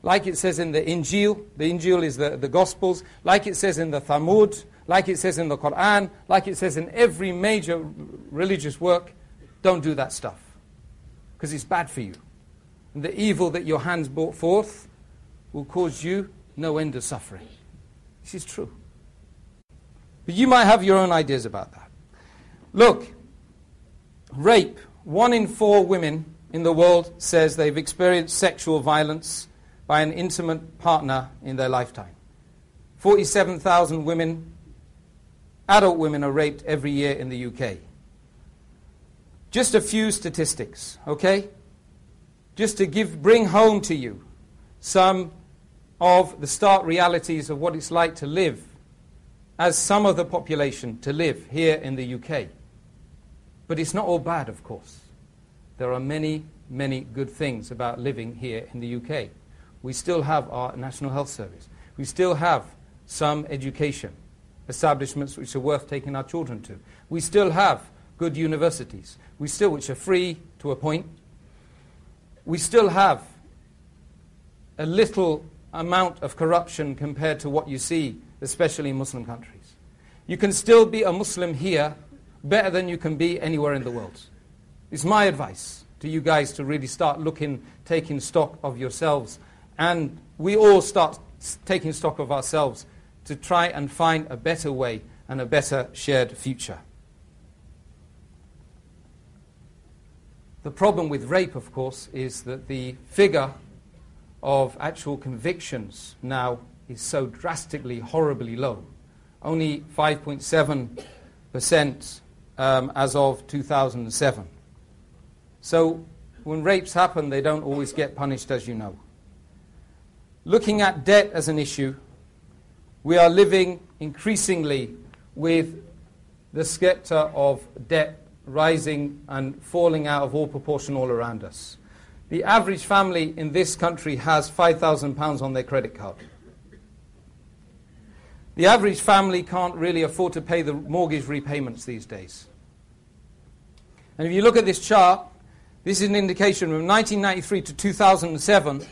like it says in the Injil is the Gospels, like it says in the Talmud, like it says in the Quran, like it says in every major religious work, don't do that stuff. Because it's bad for you. And the evil that your hands brought forth will cause you no end of suffering. This is true. But you might have your own ideas about that. Look, rape. 1 in 4 women in the world says they've experienced sexual violence by an intimate partner in their lifetime. 47,000 women, adult women, are raped every year in the UK. Just a few statistics, okay? Just to bring home to you some of the stark realities of what it's like to live as some of the population to live here in the UK. But it's not all bad, of course. There are many, many good things about living here in the UK. We still have our National Health Service. We still have some education establishments which are worth taking our children to. We still have good universities, which are free to a point. We still have a little amount of corruption compared to what you see, especially in Muslim countries. You can still be a Muslim here better than you can be anywhere in the world. It's my advice to you guys to really start taking stock of yourselves, and we all start taking stock of ourselves to try and find a better way and a better shared future. The problem with rape, of course, is that the figure of actual convictions now is so drastically, horribly low. Only 5.7% as of 2007. So when rapes happen, they don't always get punished, as you know. Looking at debt as an issue, we are living increasingly with the spectre of debt rising and falling out of all proportion all around us. The average family in this country has £5,000 on their credit card. The average family can't really afford to pay the mortgage repayments these days. And if you look at this chart, this is an indication from 1993 to 2007,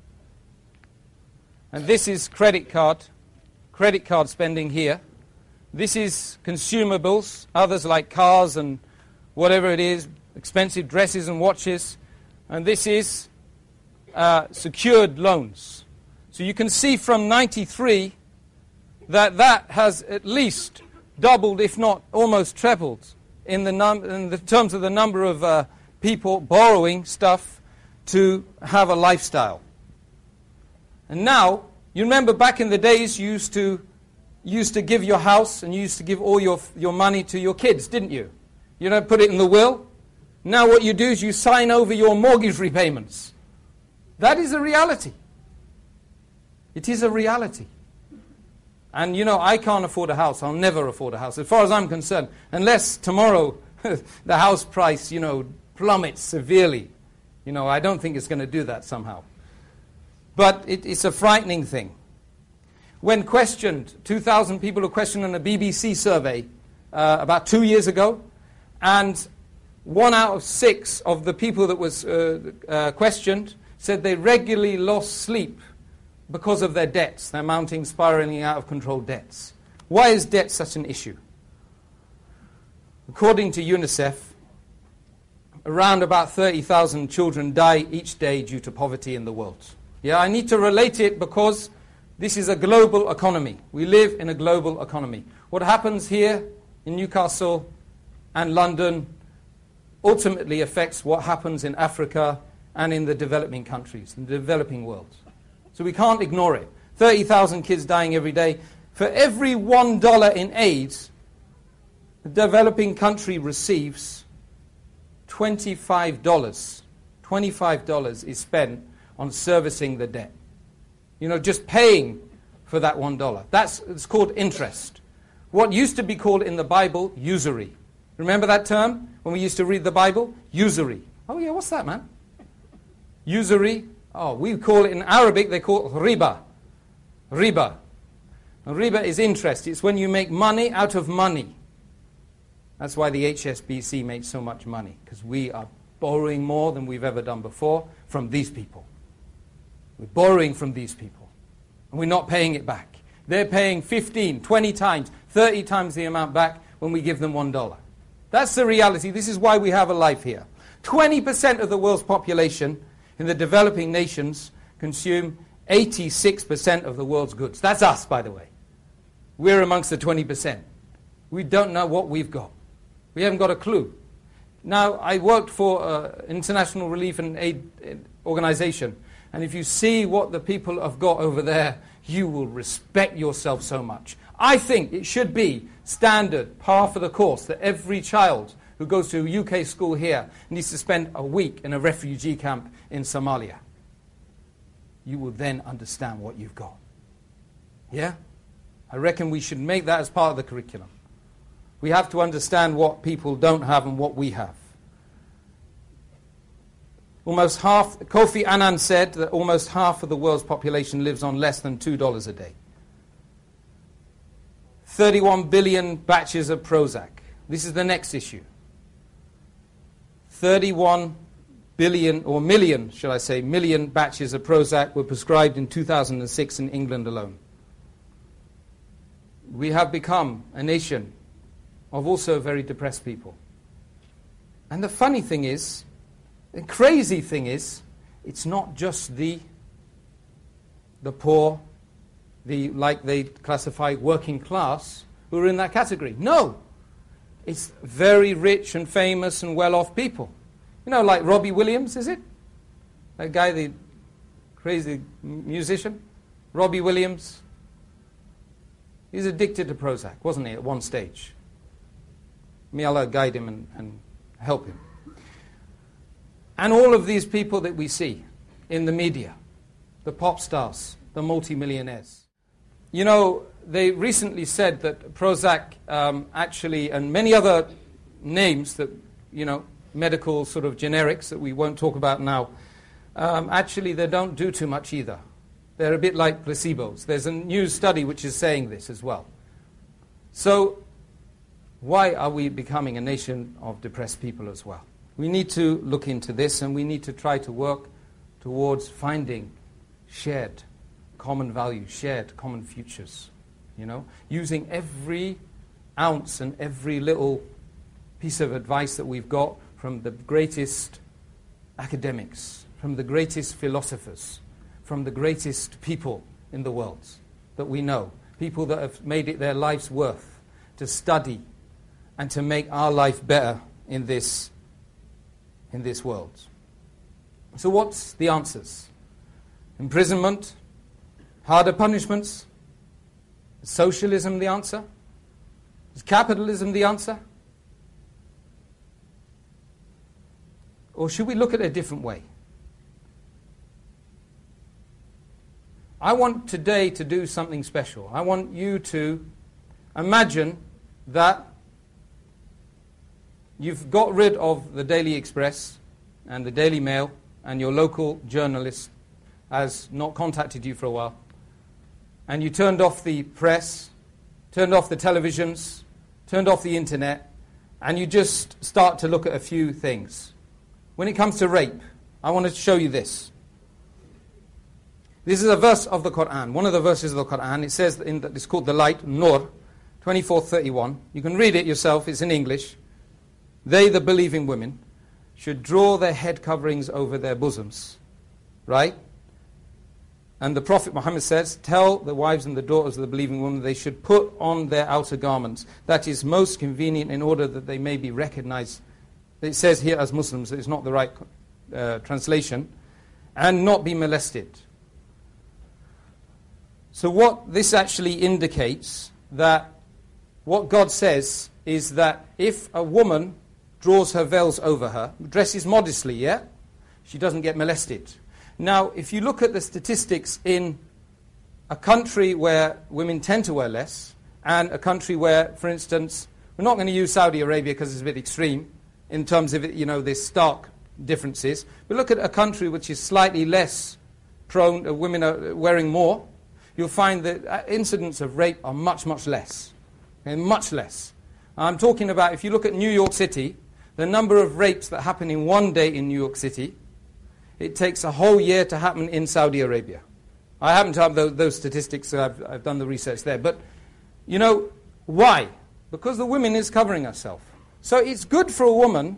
and this is credit card spending here. This is consumables, others like cars and whatever it is, expensive dresses and watches. And this is secured loans. So you can see from 93 that has at least doubled, if not almost trebled, in the terms of the number of people borrowing stuff to have a lifestyle. And now, you remember back in the days you used to give your house and you used to give all your money to your kids, didn't you? You don't put it in the will. Now what you do is you sign over your mortgage repayments. That is a reality. It is a reality. And you know, I can't afford a house. I'll never afford a house, as far as I'm concerned, unless tomorrow the house price, plummets severely. I don't think it's going to do that somehow. But it's a frightening thing. When questioned, 2,000 people were questioned in a BBC survey about 2 years ago, and 1 out of 6 of the people that was questioned said they regularly lost sleep because of their debts, their mounting, spiraling out of control debts. Why is debt such an issue? According to UNICEF, around about 30,000 children die each day due to poverty in the world. Yeah, I need to relate it because this is a global economy. We live in a global economy. What happens here in Newcastle and London ultimately affects what happens in Africa and in the developing countries, in the developing world. So we can't ignore it. 30,000 kids dying every day. For every $1 in aid, the developing country receives $25. $25 is spent on servicing the debt. Just paying for that $1. It's called interest. What used to be called in the Bible usury. Remember that term when we used to read the Bible? Usury. Oh yeah, what's that, man? Usury. Oh, we call it in Arabic, they call it riba. Riba. And riba is interest. It's when you make money out of money. That's why the HSBC makes so much money, because we are borrowing more than we've ever done before from these people. We're borrowing from these people, and we're not paying it back. They're paying 15, 20 times, 30 times the amount back when we give them $1. That's the reality. This is why we have a life here. 20% of the world's population in the developing nations consume 86% of the world's goods. That's us, by the way. We're amongst the 20%. We don't know what we've got. We haven't got a clue. Now, I worked for an international relief and aid organization, and if you see what the people have got over there, you will respect yourself so much. I think it should be standard, par for the course, that every child who goes to a UK school here needs to spend a week in a refugee camp in Somalia. You will then understand what you've got. Yeah? I reckon we should make that as part of the curriculum. We have to understand what people don't have and what we have. Almost half, Kofi Annan said that almost half of the world's population lives on less than $2 a day. 31 billion batches of Prozac. This is the next issue. 31 billion, or million, shall I say, million batches of Prozac were prescribed in 2006 in England alone. We have become a nation of also very depressed people. And the funny thing is, the crazy thing is, it's not just the poor, like they classify working class, who are in that category. No! It's very rich and famous and well-off people. You know, like Robbie Williams, is it? That guy, the crazy musician? Robbie Williams. He's addicted to Prozac, wasn't he, at one stage? May Allah guide him and help him. And all of these people that we see in the media, the pop stars, the multimillionaires. You know, they recently said that Prozac actually, and many other names that, you know, medical sort of generics that we won't talk about now, actually they don't do too much either. They're a bit like placebos. There's a new study which is saying this as well. So why are we becoming a nation of depressed people as well? We need to look into this, and we need to try to work towards finding shared common values, shared common futures, you know, using every ounce and every little piece of advice that we've got from the greatest academics, from the greatest philosophers, from the greatest people in the world that we know, people that have made it their life's worth to study and to make our life better in this world. So what's the answers? Imprisonment? Harder punishments? Is socialism the answer? Is capitalism the answer? Or should we look at it a different way? I want today to do something special. I want you to imagine that you've got rid of the Daily Express and the Daily Mail, and your local journalist has not contacted you for a while, and you turned off the press, turned off the televisions, turned off the internet, and you just start to look at a few things. When it comes to rape, I want to show you this. This is a verse of the Quran, one of the verses of the Quran. It says, it's called the Light, Nur, 24:31. You can read it yourself, it's in English. They, the believing women, should draw their head coverings over their bosoms. Right? And the Prophet Muhammad says, tell the wives and the daughters of the believing women they should put on their outer garments. That is most convenient in order that they may be recognized. It says here as Muslims, it's not the right translation. And not be molested. So what this actually indicates, that what God says is that if a woman draws her veils over her, dresses modestly, yeah, she doesn't get molested. Now, if you look at the statistics in a country where women tend to wear less, and a country where, for instance, we're not going to use Saudi Arabia because it's a bit extreme in terms of, you know, there's stark differences, but look at a country which is slightly less prone, women are wearing more, you'll find that incidents of rape are much, much less. Okay, much less. I'm talking about, if you look at New York City, the number of rapes that happen in one day in New York City it takes a whole year to happen in Saudi Arabia. I happen to have those statistics, so I've done the research there. But, you know, why? Because the woman is covering herself. So it's good for a woman,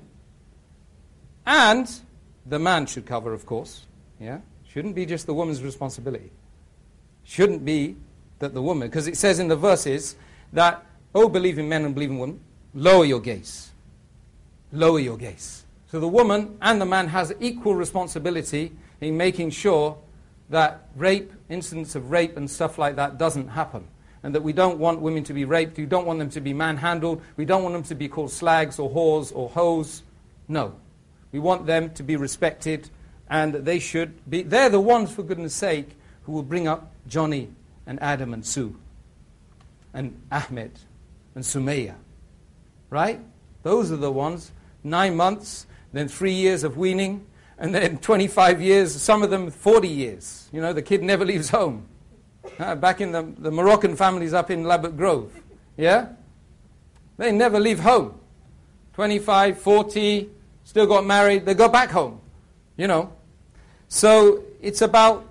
and the man should cover, of course. Yeah? Shouldn't be just the woman's responsibility. Shouldn't be that the woman, because it says in the verses that, oh, believing men and believing women, lower your gaze. Lower your gaze. So the woman and the man has equal responsibility in making sure that rape, incidents of rape and stuff like that doesn't happen. And that we don't want women to be raped, we don't want them to be manhandled, we don't want them to be called slags or whores or hoes. No. We want them to be respected, and they should be, they're the ones, for goodness sake, who will bring up Johnny and Adam and Sue and Ahmed and Sumaya. Right? Those are the ones. 9 months, then 3 years of weaning, and then 25 years, some of them 40 years. You know, the kid never leaves home. Back in the Moroccan families up in Labatt Grove. Yeah? They never leave home. 25, 40, still got married, they go back home. You know. So it's about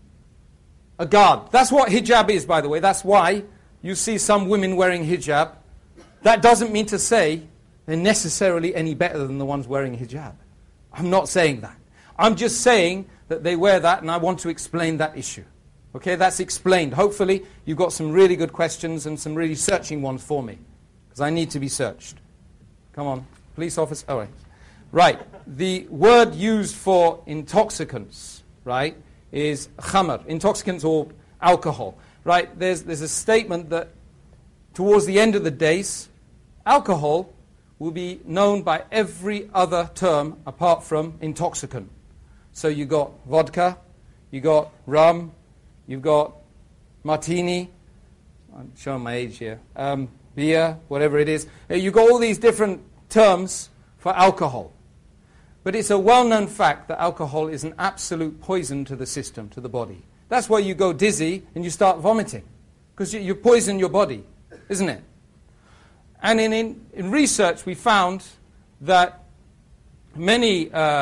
a guard. That's what hijab is, by the way. That's why you see some women wearing hijab. That doesn't mean to say they're necessarily any better than the ones wearing hijab. I'm not saying that. I'm just saying that they wear that, and I want to explain that issue. Okay, that's explained. Hopefully you've got some really good questions and some really searching ones for me, because I need to be searched. Come on, police officer. All right. Right. The word used for intoxicants, right, is khamr, intoxicants or alcohol. Right? There's a statement that towards the end of the days, alcohol will be known by every other term apart from intoxicant. So you got vodka, you got rum, you've got martini, I'm showing my age here, beer, whatever it is. You've got all these different terms for alcohol. But it's a well-known fact that alcohol is an absolute poison to the system, to the body. That's why you go dizzy and you start vomiting, because you poison your body, isn't it? And in research we found that many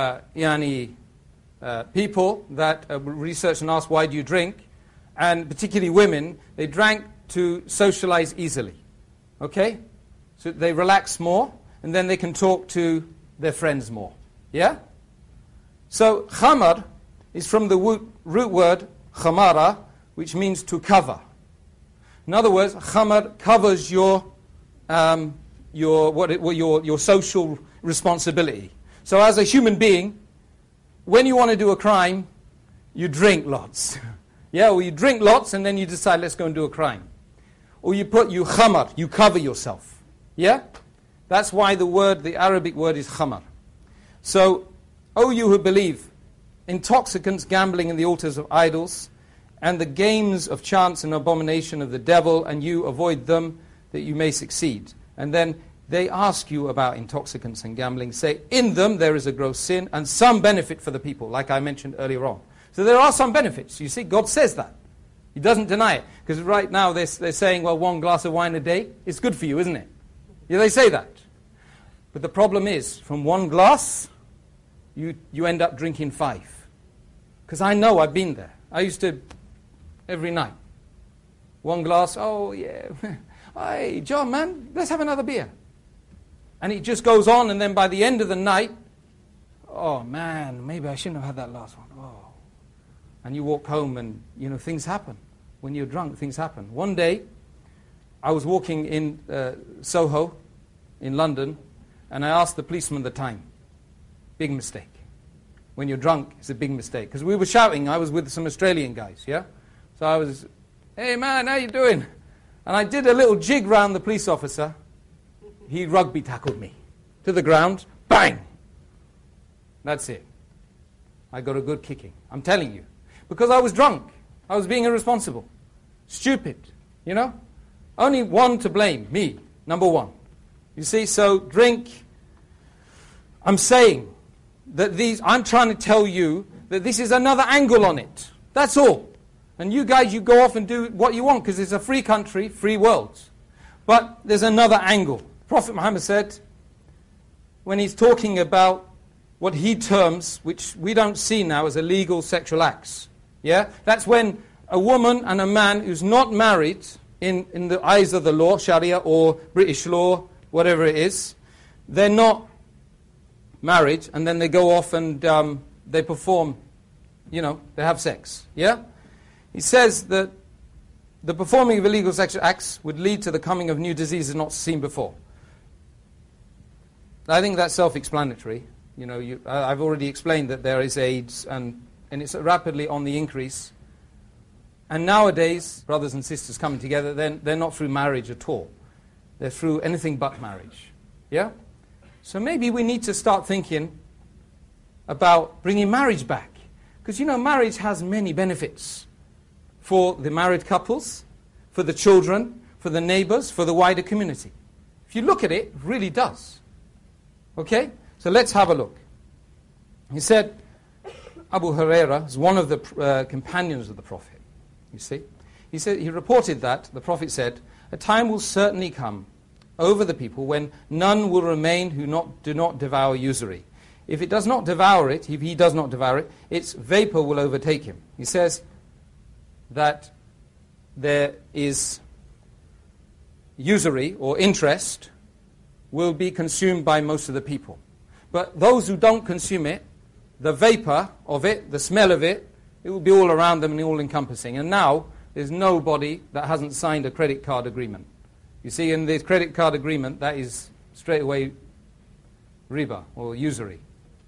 people that researched and asked, why do you drink? And particularly women, they drank to socialize easily. Okay? So they relax more, and then they can talk to their friends more. Yeah? So khamar is from the root word khamara, which means to cover. In other words, khamar covers your social responsibility. So as a human being, when you want to do a crime, you drink lots. Yeah, or you drink lots and then you decide, let's go and do a crime. Or you khamar, you cover yourself. Yeah? That's why the Arabic word is khamar. So, O you who believe, intoxicants, gambling in the altars of idols, and the games of chance and abomination of the devil, and you avoid them, that you may succeed. And then they ask you about intoxicants and gambling, say, in them there is a gross sin and some benefit for the people, like I mentioned earlier on. So there are some benefits. You see, God says that. He doesn't deny it. Because right now they're saying, well, 1 glass of wine a day is good for you, isn't it? Yeah, they say that. But the problem is, from 1 glass, you end up drinking 5. Because I know, I've been there. I used to, every night, 1 glass, oh yeah, hey, John, man, let's have another beer. And it just goes on, and then by the end of the night, oh man, maybe I shouldn't have had that last one. Oh. And you walk home and, things happen. When you're drunk, things happen. One day, I was walking in Soho, in London, and I asked the policeman the time. Big mistake. When you're drunk, it's a big mistake. Because we were shouting, I was with some Australian guys, yeah? So I was, hey man, how you doing? And I did a little jig round the police officer. He rugby tackled me to the ground. Bang! That's it. I got a good kicking. I'm telling you. Because I was drunk. I was being irresponsible. Stupid. Only one to blame. Me. Number one. You see, so drink. I'm saying that I'm trying to tell you that this is another angle on it. That's all. And you guys, you go off and do what you want because it's a free country, free world. But there's another angle. Prophet Muhammad said, when he's talking about what he terms, which we don't see now as illegal sexual acts. Yeah? That's when a woman and a man who's not married in the eyes of the law, Sharia or British law, whatever it is, they're not married, and then they go off and they perform, they have sex. Yeah? He says that the performing of illegal sexual acts would lead to the coming of new diseases not seen before. I think that's self-explanatory. I've already explained that there is AIDS, and it's rapidly on the increase. And nowadays, brothers and sisters coming together, they're not through marriage at all. They're through anything but marriage. Yeah? So maybe we need to start thinking about bringing marriage back. Because, marriage has many benefits for the married couples, for the children, for the neighbors, for the wider community. If you look at it, it really does. Okay? So let's have a look. He said, Abu Huraira is one of the companions of the Prophet. You see? He reported that, the Prophet said, a time will certainly come over the people when none will remain who do not devour usury. If he does not devour it, its vapor will overtake him. He says that there is usury or interest will be consumed by most of the people. But those who don't consume it, the vapor of it, the smell of it, it will be all around them and all-encompassing. And now, there's nobody that hasn't signed a credit card agreement. You see, in the credit card agreement, that is straight away riba, or usury.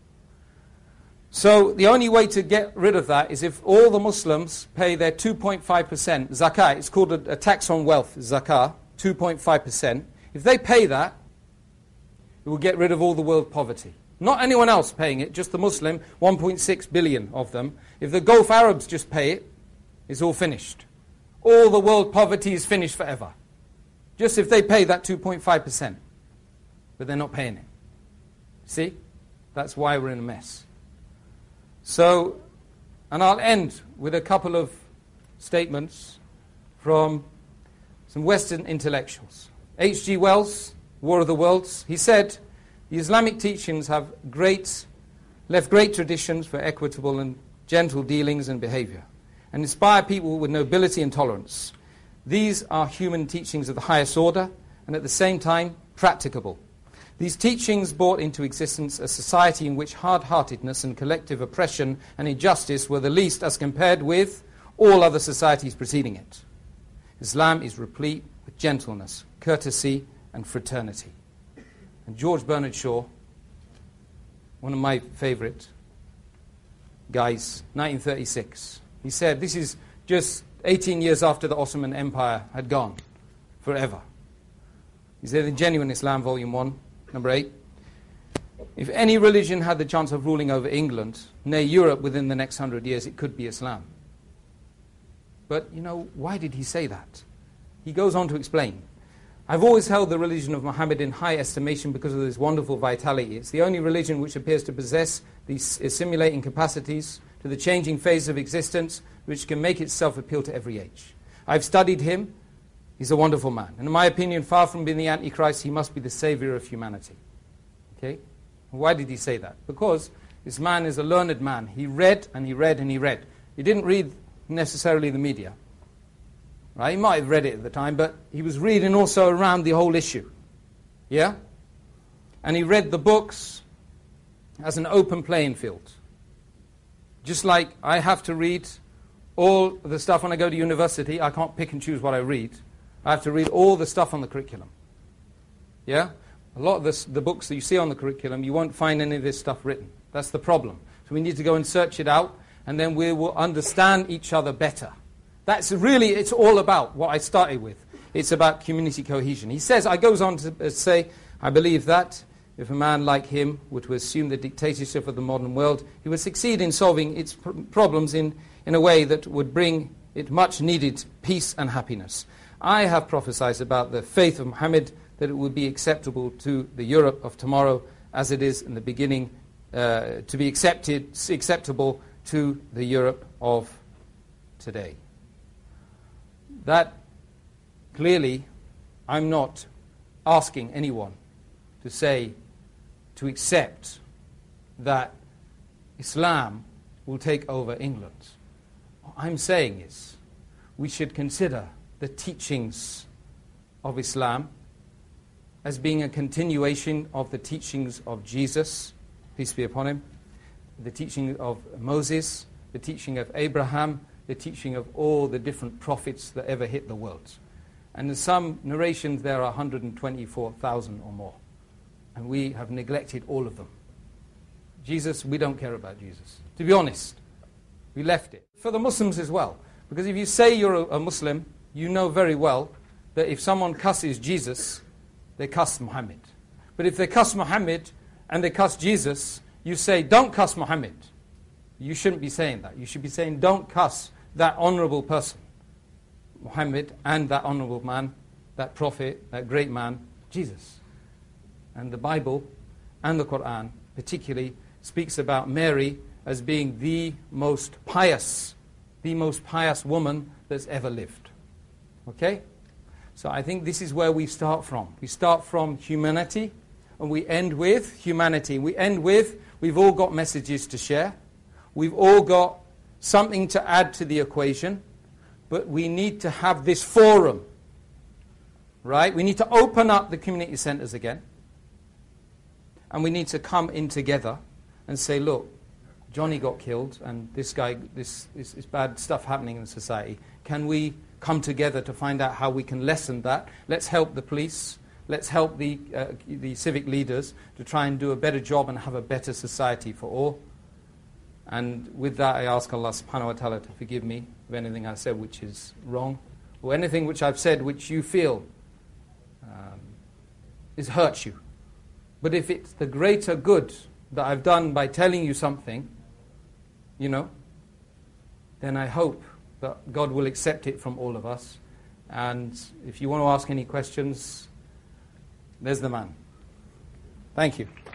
So, the only way to get rid of that is if all the Muslims pay their 2.5% zakah. It's called a tax on wealth, zakah, 2.5%. If they pay that, it will get rid of all the world poverty. Not anyone else paying it, just the Muslim, 1.6 billion of them. If the Gulf Arabs just pay it, it's all finished. All the world poverty is finished forever. Just if they pay that 2.5%. But they're not paying it. See? That's why we're in a mess. So, and I'll end with a couple of statements from some Western intellectuals. H.G. Wells, War of the Worlds, he said, the Islamic teachings have left great traditions for equitable and gentle dealings and behavior, and inspire people with nobility and tolerance. These are human teachings of the highest order, and at the same time, practicable. These teachings brought into existence a society in which hard-heartedness and collective oppression and injustice were the least as compared with all other societies preceding it. Islam is replete with gentleness, courtesy, and fraternity. And George Bernard Shaw, one of my favorite guys, 1936, he said, this is just 18 years after the Ottoman Empire had gone forever. He said in Genuine Islam, Volume 1, number 8, if any religion had the chance of ruling over England, nay, Europe within the next 100 years, it could be Islam. But, why did he say that? He goes on to explain. I've always held the religion of Muhammad in high estimation because of this wonderful vitality. It's the only religion which appears to possess these assimilating capacities to the changing phase of existence which can make itself appeal to every age. I've studied him. He's a wonderful man. And in my opinion, far from being the Antichrist, he must be the savior of humanity. Okay? Why did he say that? Because this man is a learned man. He read and he read and he read. He didn't read necessarily the media. Right? He might have read it at the time, but he was reading also around the whole issue. Yeah? And he read the books as an open playing field. Just like I have to read all the stuff when I go to university, I can't pick and choose what I read. I have to read all the stuff on the curriculum. Yeah? A lot of the books that you see on the curriculum, you won't find any of this stuff written. That's the problem. So we need to go and search it out, and then we will understand each other better. That's really, it's all about what I started with. It's about community cohesion. He says, goes on to say, I believe that if a man like him were to assume the dictatorship of the modern world, he would succeed in solving its problems in a way that would bring it much needed peace and happiness. I have prophesied about the faith of Muhammad that it would be acceptable to the Europe of tomorrow as it is in the beginning, to be acceptable to the Europe of today. That, clearly, I'm not asking anyone to say, to accept that Islam will take over England. What I'm saying is we should consider the teachings of Islam as being a continuation of the teachings of Jesus, peace be upon him, the teaching of Moses, the teaching of Abraham, the teaching of all the different prophets that ever hit the world. And in some narrations there are 124,000 or more. And we have neglected all of them. Jesus, we don't care about Jesus. To be honest, we left it. For the Muslims as well. Because if you say you're a Muslim, you know very well that if someone cusses Jesus, they cuss Muhammad. But if they cuss Muhammad and they cuss Jesus, you say, don't cuss Muhammad. You shouldn't be saying that. You should be saying, don't cuss that honorable person, Muhammad, and that honorable man, that prophet, that great man, Jesus. And the Bible and the Quran particularly speaks about Mary as being the most pious woman that's ever lived. Okay? So I think this is where we start from. We start from humanity and we end with humanity. We end with, we've all got messages to share. We've all got something to add to the equation. But we need to have this forum. Right? We need to open up the community centers again. And we need to come in together and say, look, Johnny got killed and this guy, this bad stuff happening in society. Can we come together to find out how we can lessen that? Let's help the police. Let's help the civic leaders to try and do a better job and have a better society for all. And with that, I ask Allah subhanahu wa ta'ala to forgive me of anything I said which is wrong, or anything which I've said which you feel is hurts you. But if it's the greater good that I've done by telling you something, then I hope that God will accept it from all of us. And if you want to ask any questions, there's the man. Thank you.